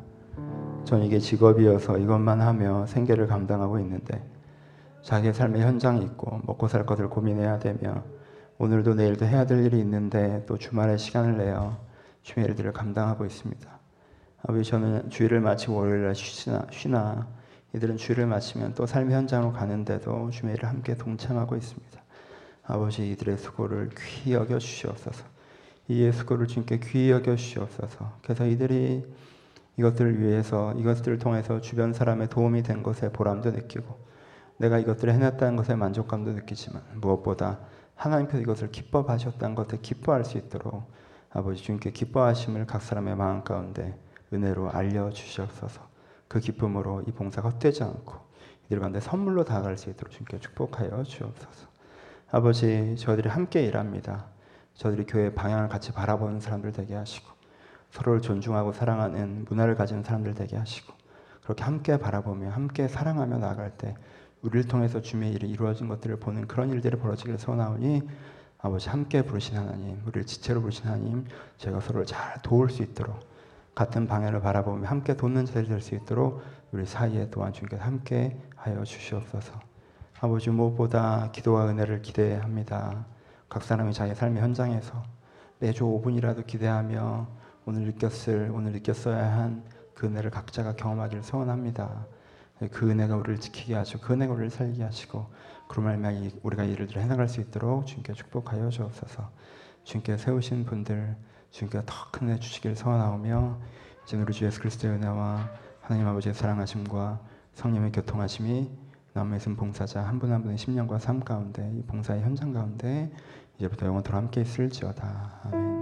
전 이게 직업이어서 이것만 하며 생계를 감당하고 있는데 자기의 삶의 현장이 있고 먹고 살 것을 고민해야 되며 오늘도 내일도 해야 될 일이 있는데 또 주말에 시간을 내어 주의 일들을 감당하고 있습니다. 아버지, 저는 주일을 마치고 월요일날 쉬나, 쉬나 이들은 주일을 마치면 또 삶의 현장으로 가는데도 주의 일을 함께 동참하고 있습니다. 아버지, 이들의 수고를 귀히 여겨 주시옵소서. 이의 수고를 주님께 귀히 여겨 주시옵소서. 그래서 이들이 이것들을 위해서, 이것들을 통해서 주변 사람의 도움이 된 것에 보람도 느끼고 내가 이것들을 해냈다는 것에 만족감도 느끼지만 무엇보다 하나님께서 이것을 기뻐하셨다는 것에 기뻐할 수 있도록 아버지 주님께 기뻐하심을 각 사람의 마음 가운데 은혜로 알려주시옵소서. 그 기쁨으로 이 봉사가 헛되지 않고 이들 가운데 선물로 다가갈 수 있도록 주님께 축복하여 주옵소서. 아버지, 저희들이 함께 일합니다. 저희들이 교회의 방향을 같이 바라보는 사람들 되게 하시고 서로를 존중하고 사랑하는 문화를 가진 사람들 되게 하시고 그렇게 함께 바라보며 함께 사랑하며 나아갈 때 우리를 통해서 주님의 일이 이루어진 것들을 보는 그런 일들이 벌어지기를 소원하오니 아버지, 함께 부르신 하나님, 우리를 지체로 부르신 하나님, 저희가 서로를 잘 도울 수 있도록 같은 방향을 바라보며 함께 돕는 자들이 될 수 있도록 우리 사이에 또한 주님께서 함께 하여 주시옵소서. 아버지, 무엇보다 기도와 은혜를 기대합니다. 각 사람이 자기 삶의 현장에서 매주 오 분이라도 기대하며 오늘 느꼈을, 오늘 느꼈어야 한 그 은혜를 각자가 경험하기를 소원합니다. 그 은혜가 우리를 지키게 하시고 그 은혜가 우리를 살게 하시고 그로 말미암아 우리가 이 일들을 해나갈 수 있도록 주님께 축복하여 주옵소서. 주님께 세우신 분들 주님께 더 큰 은혜 주시기를 소원하오며 이제 우리 주 예수 그리스도의 은혜와 하나님 아버지의 사랑하심과 성령의 교통하심이 남의 있은 봉사자 한 분 한 분의 심령과 삶 가운데 이 봉사의 현장 가운데 이제부터 영원토록 함께 있을지어다. 아멘.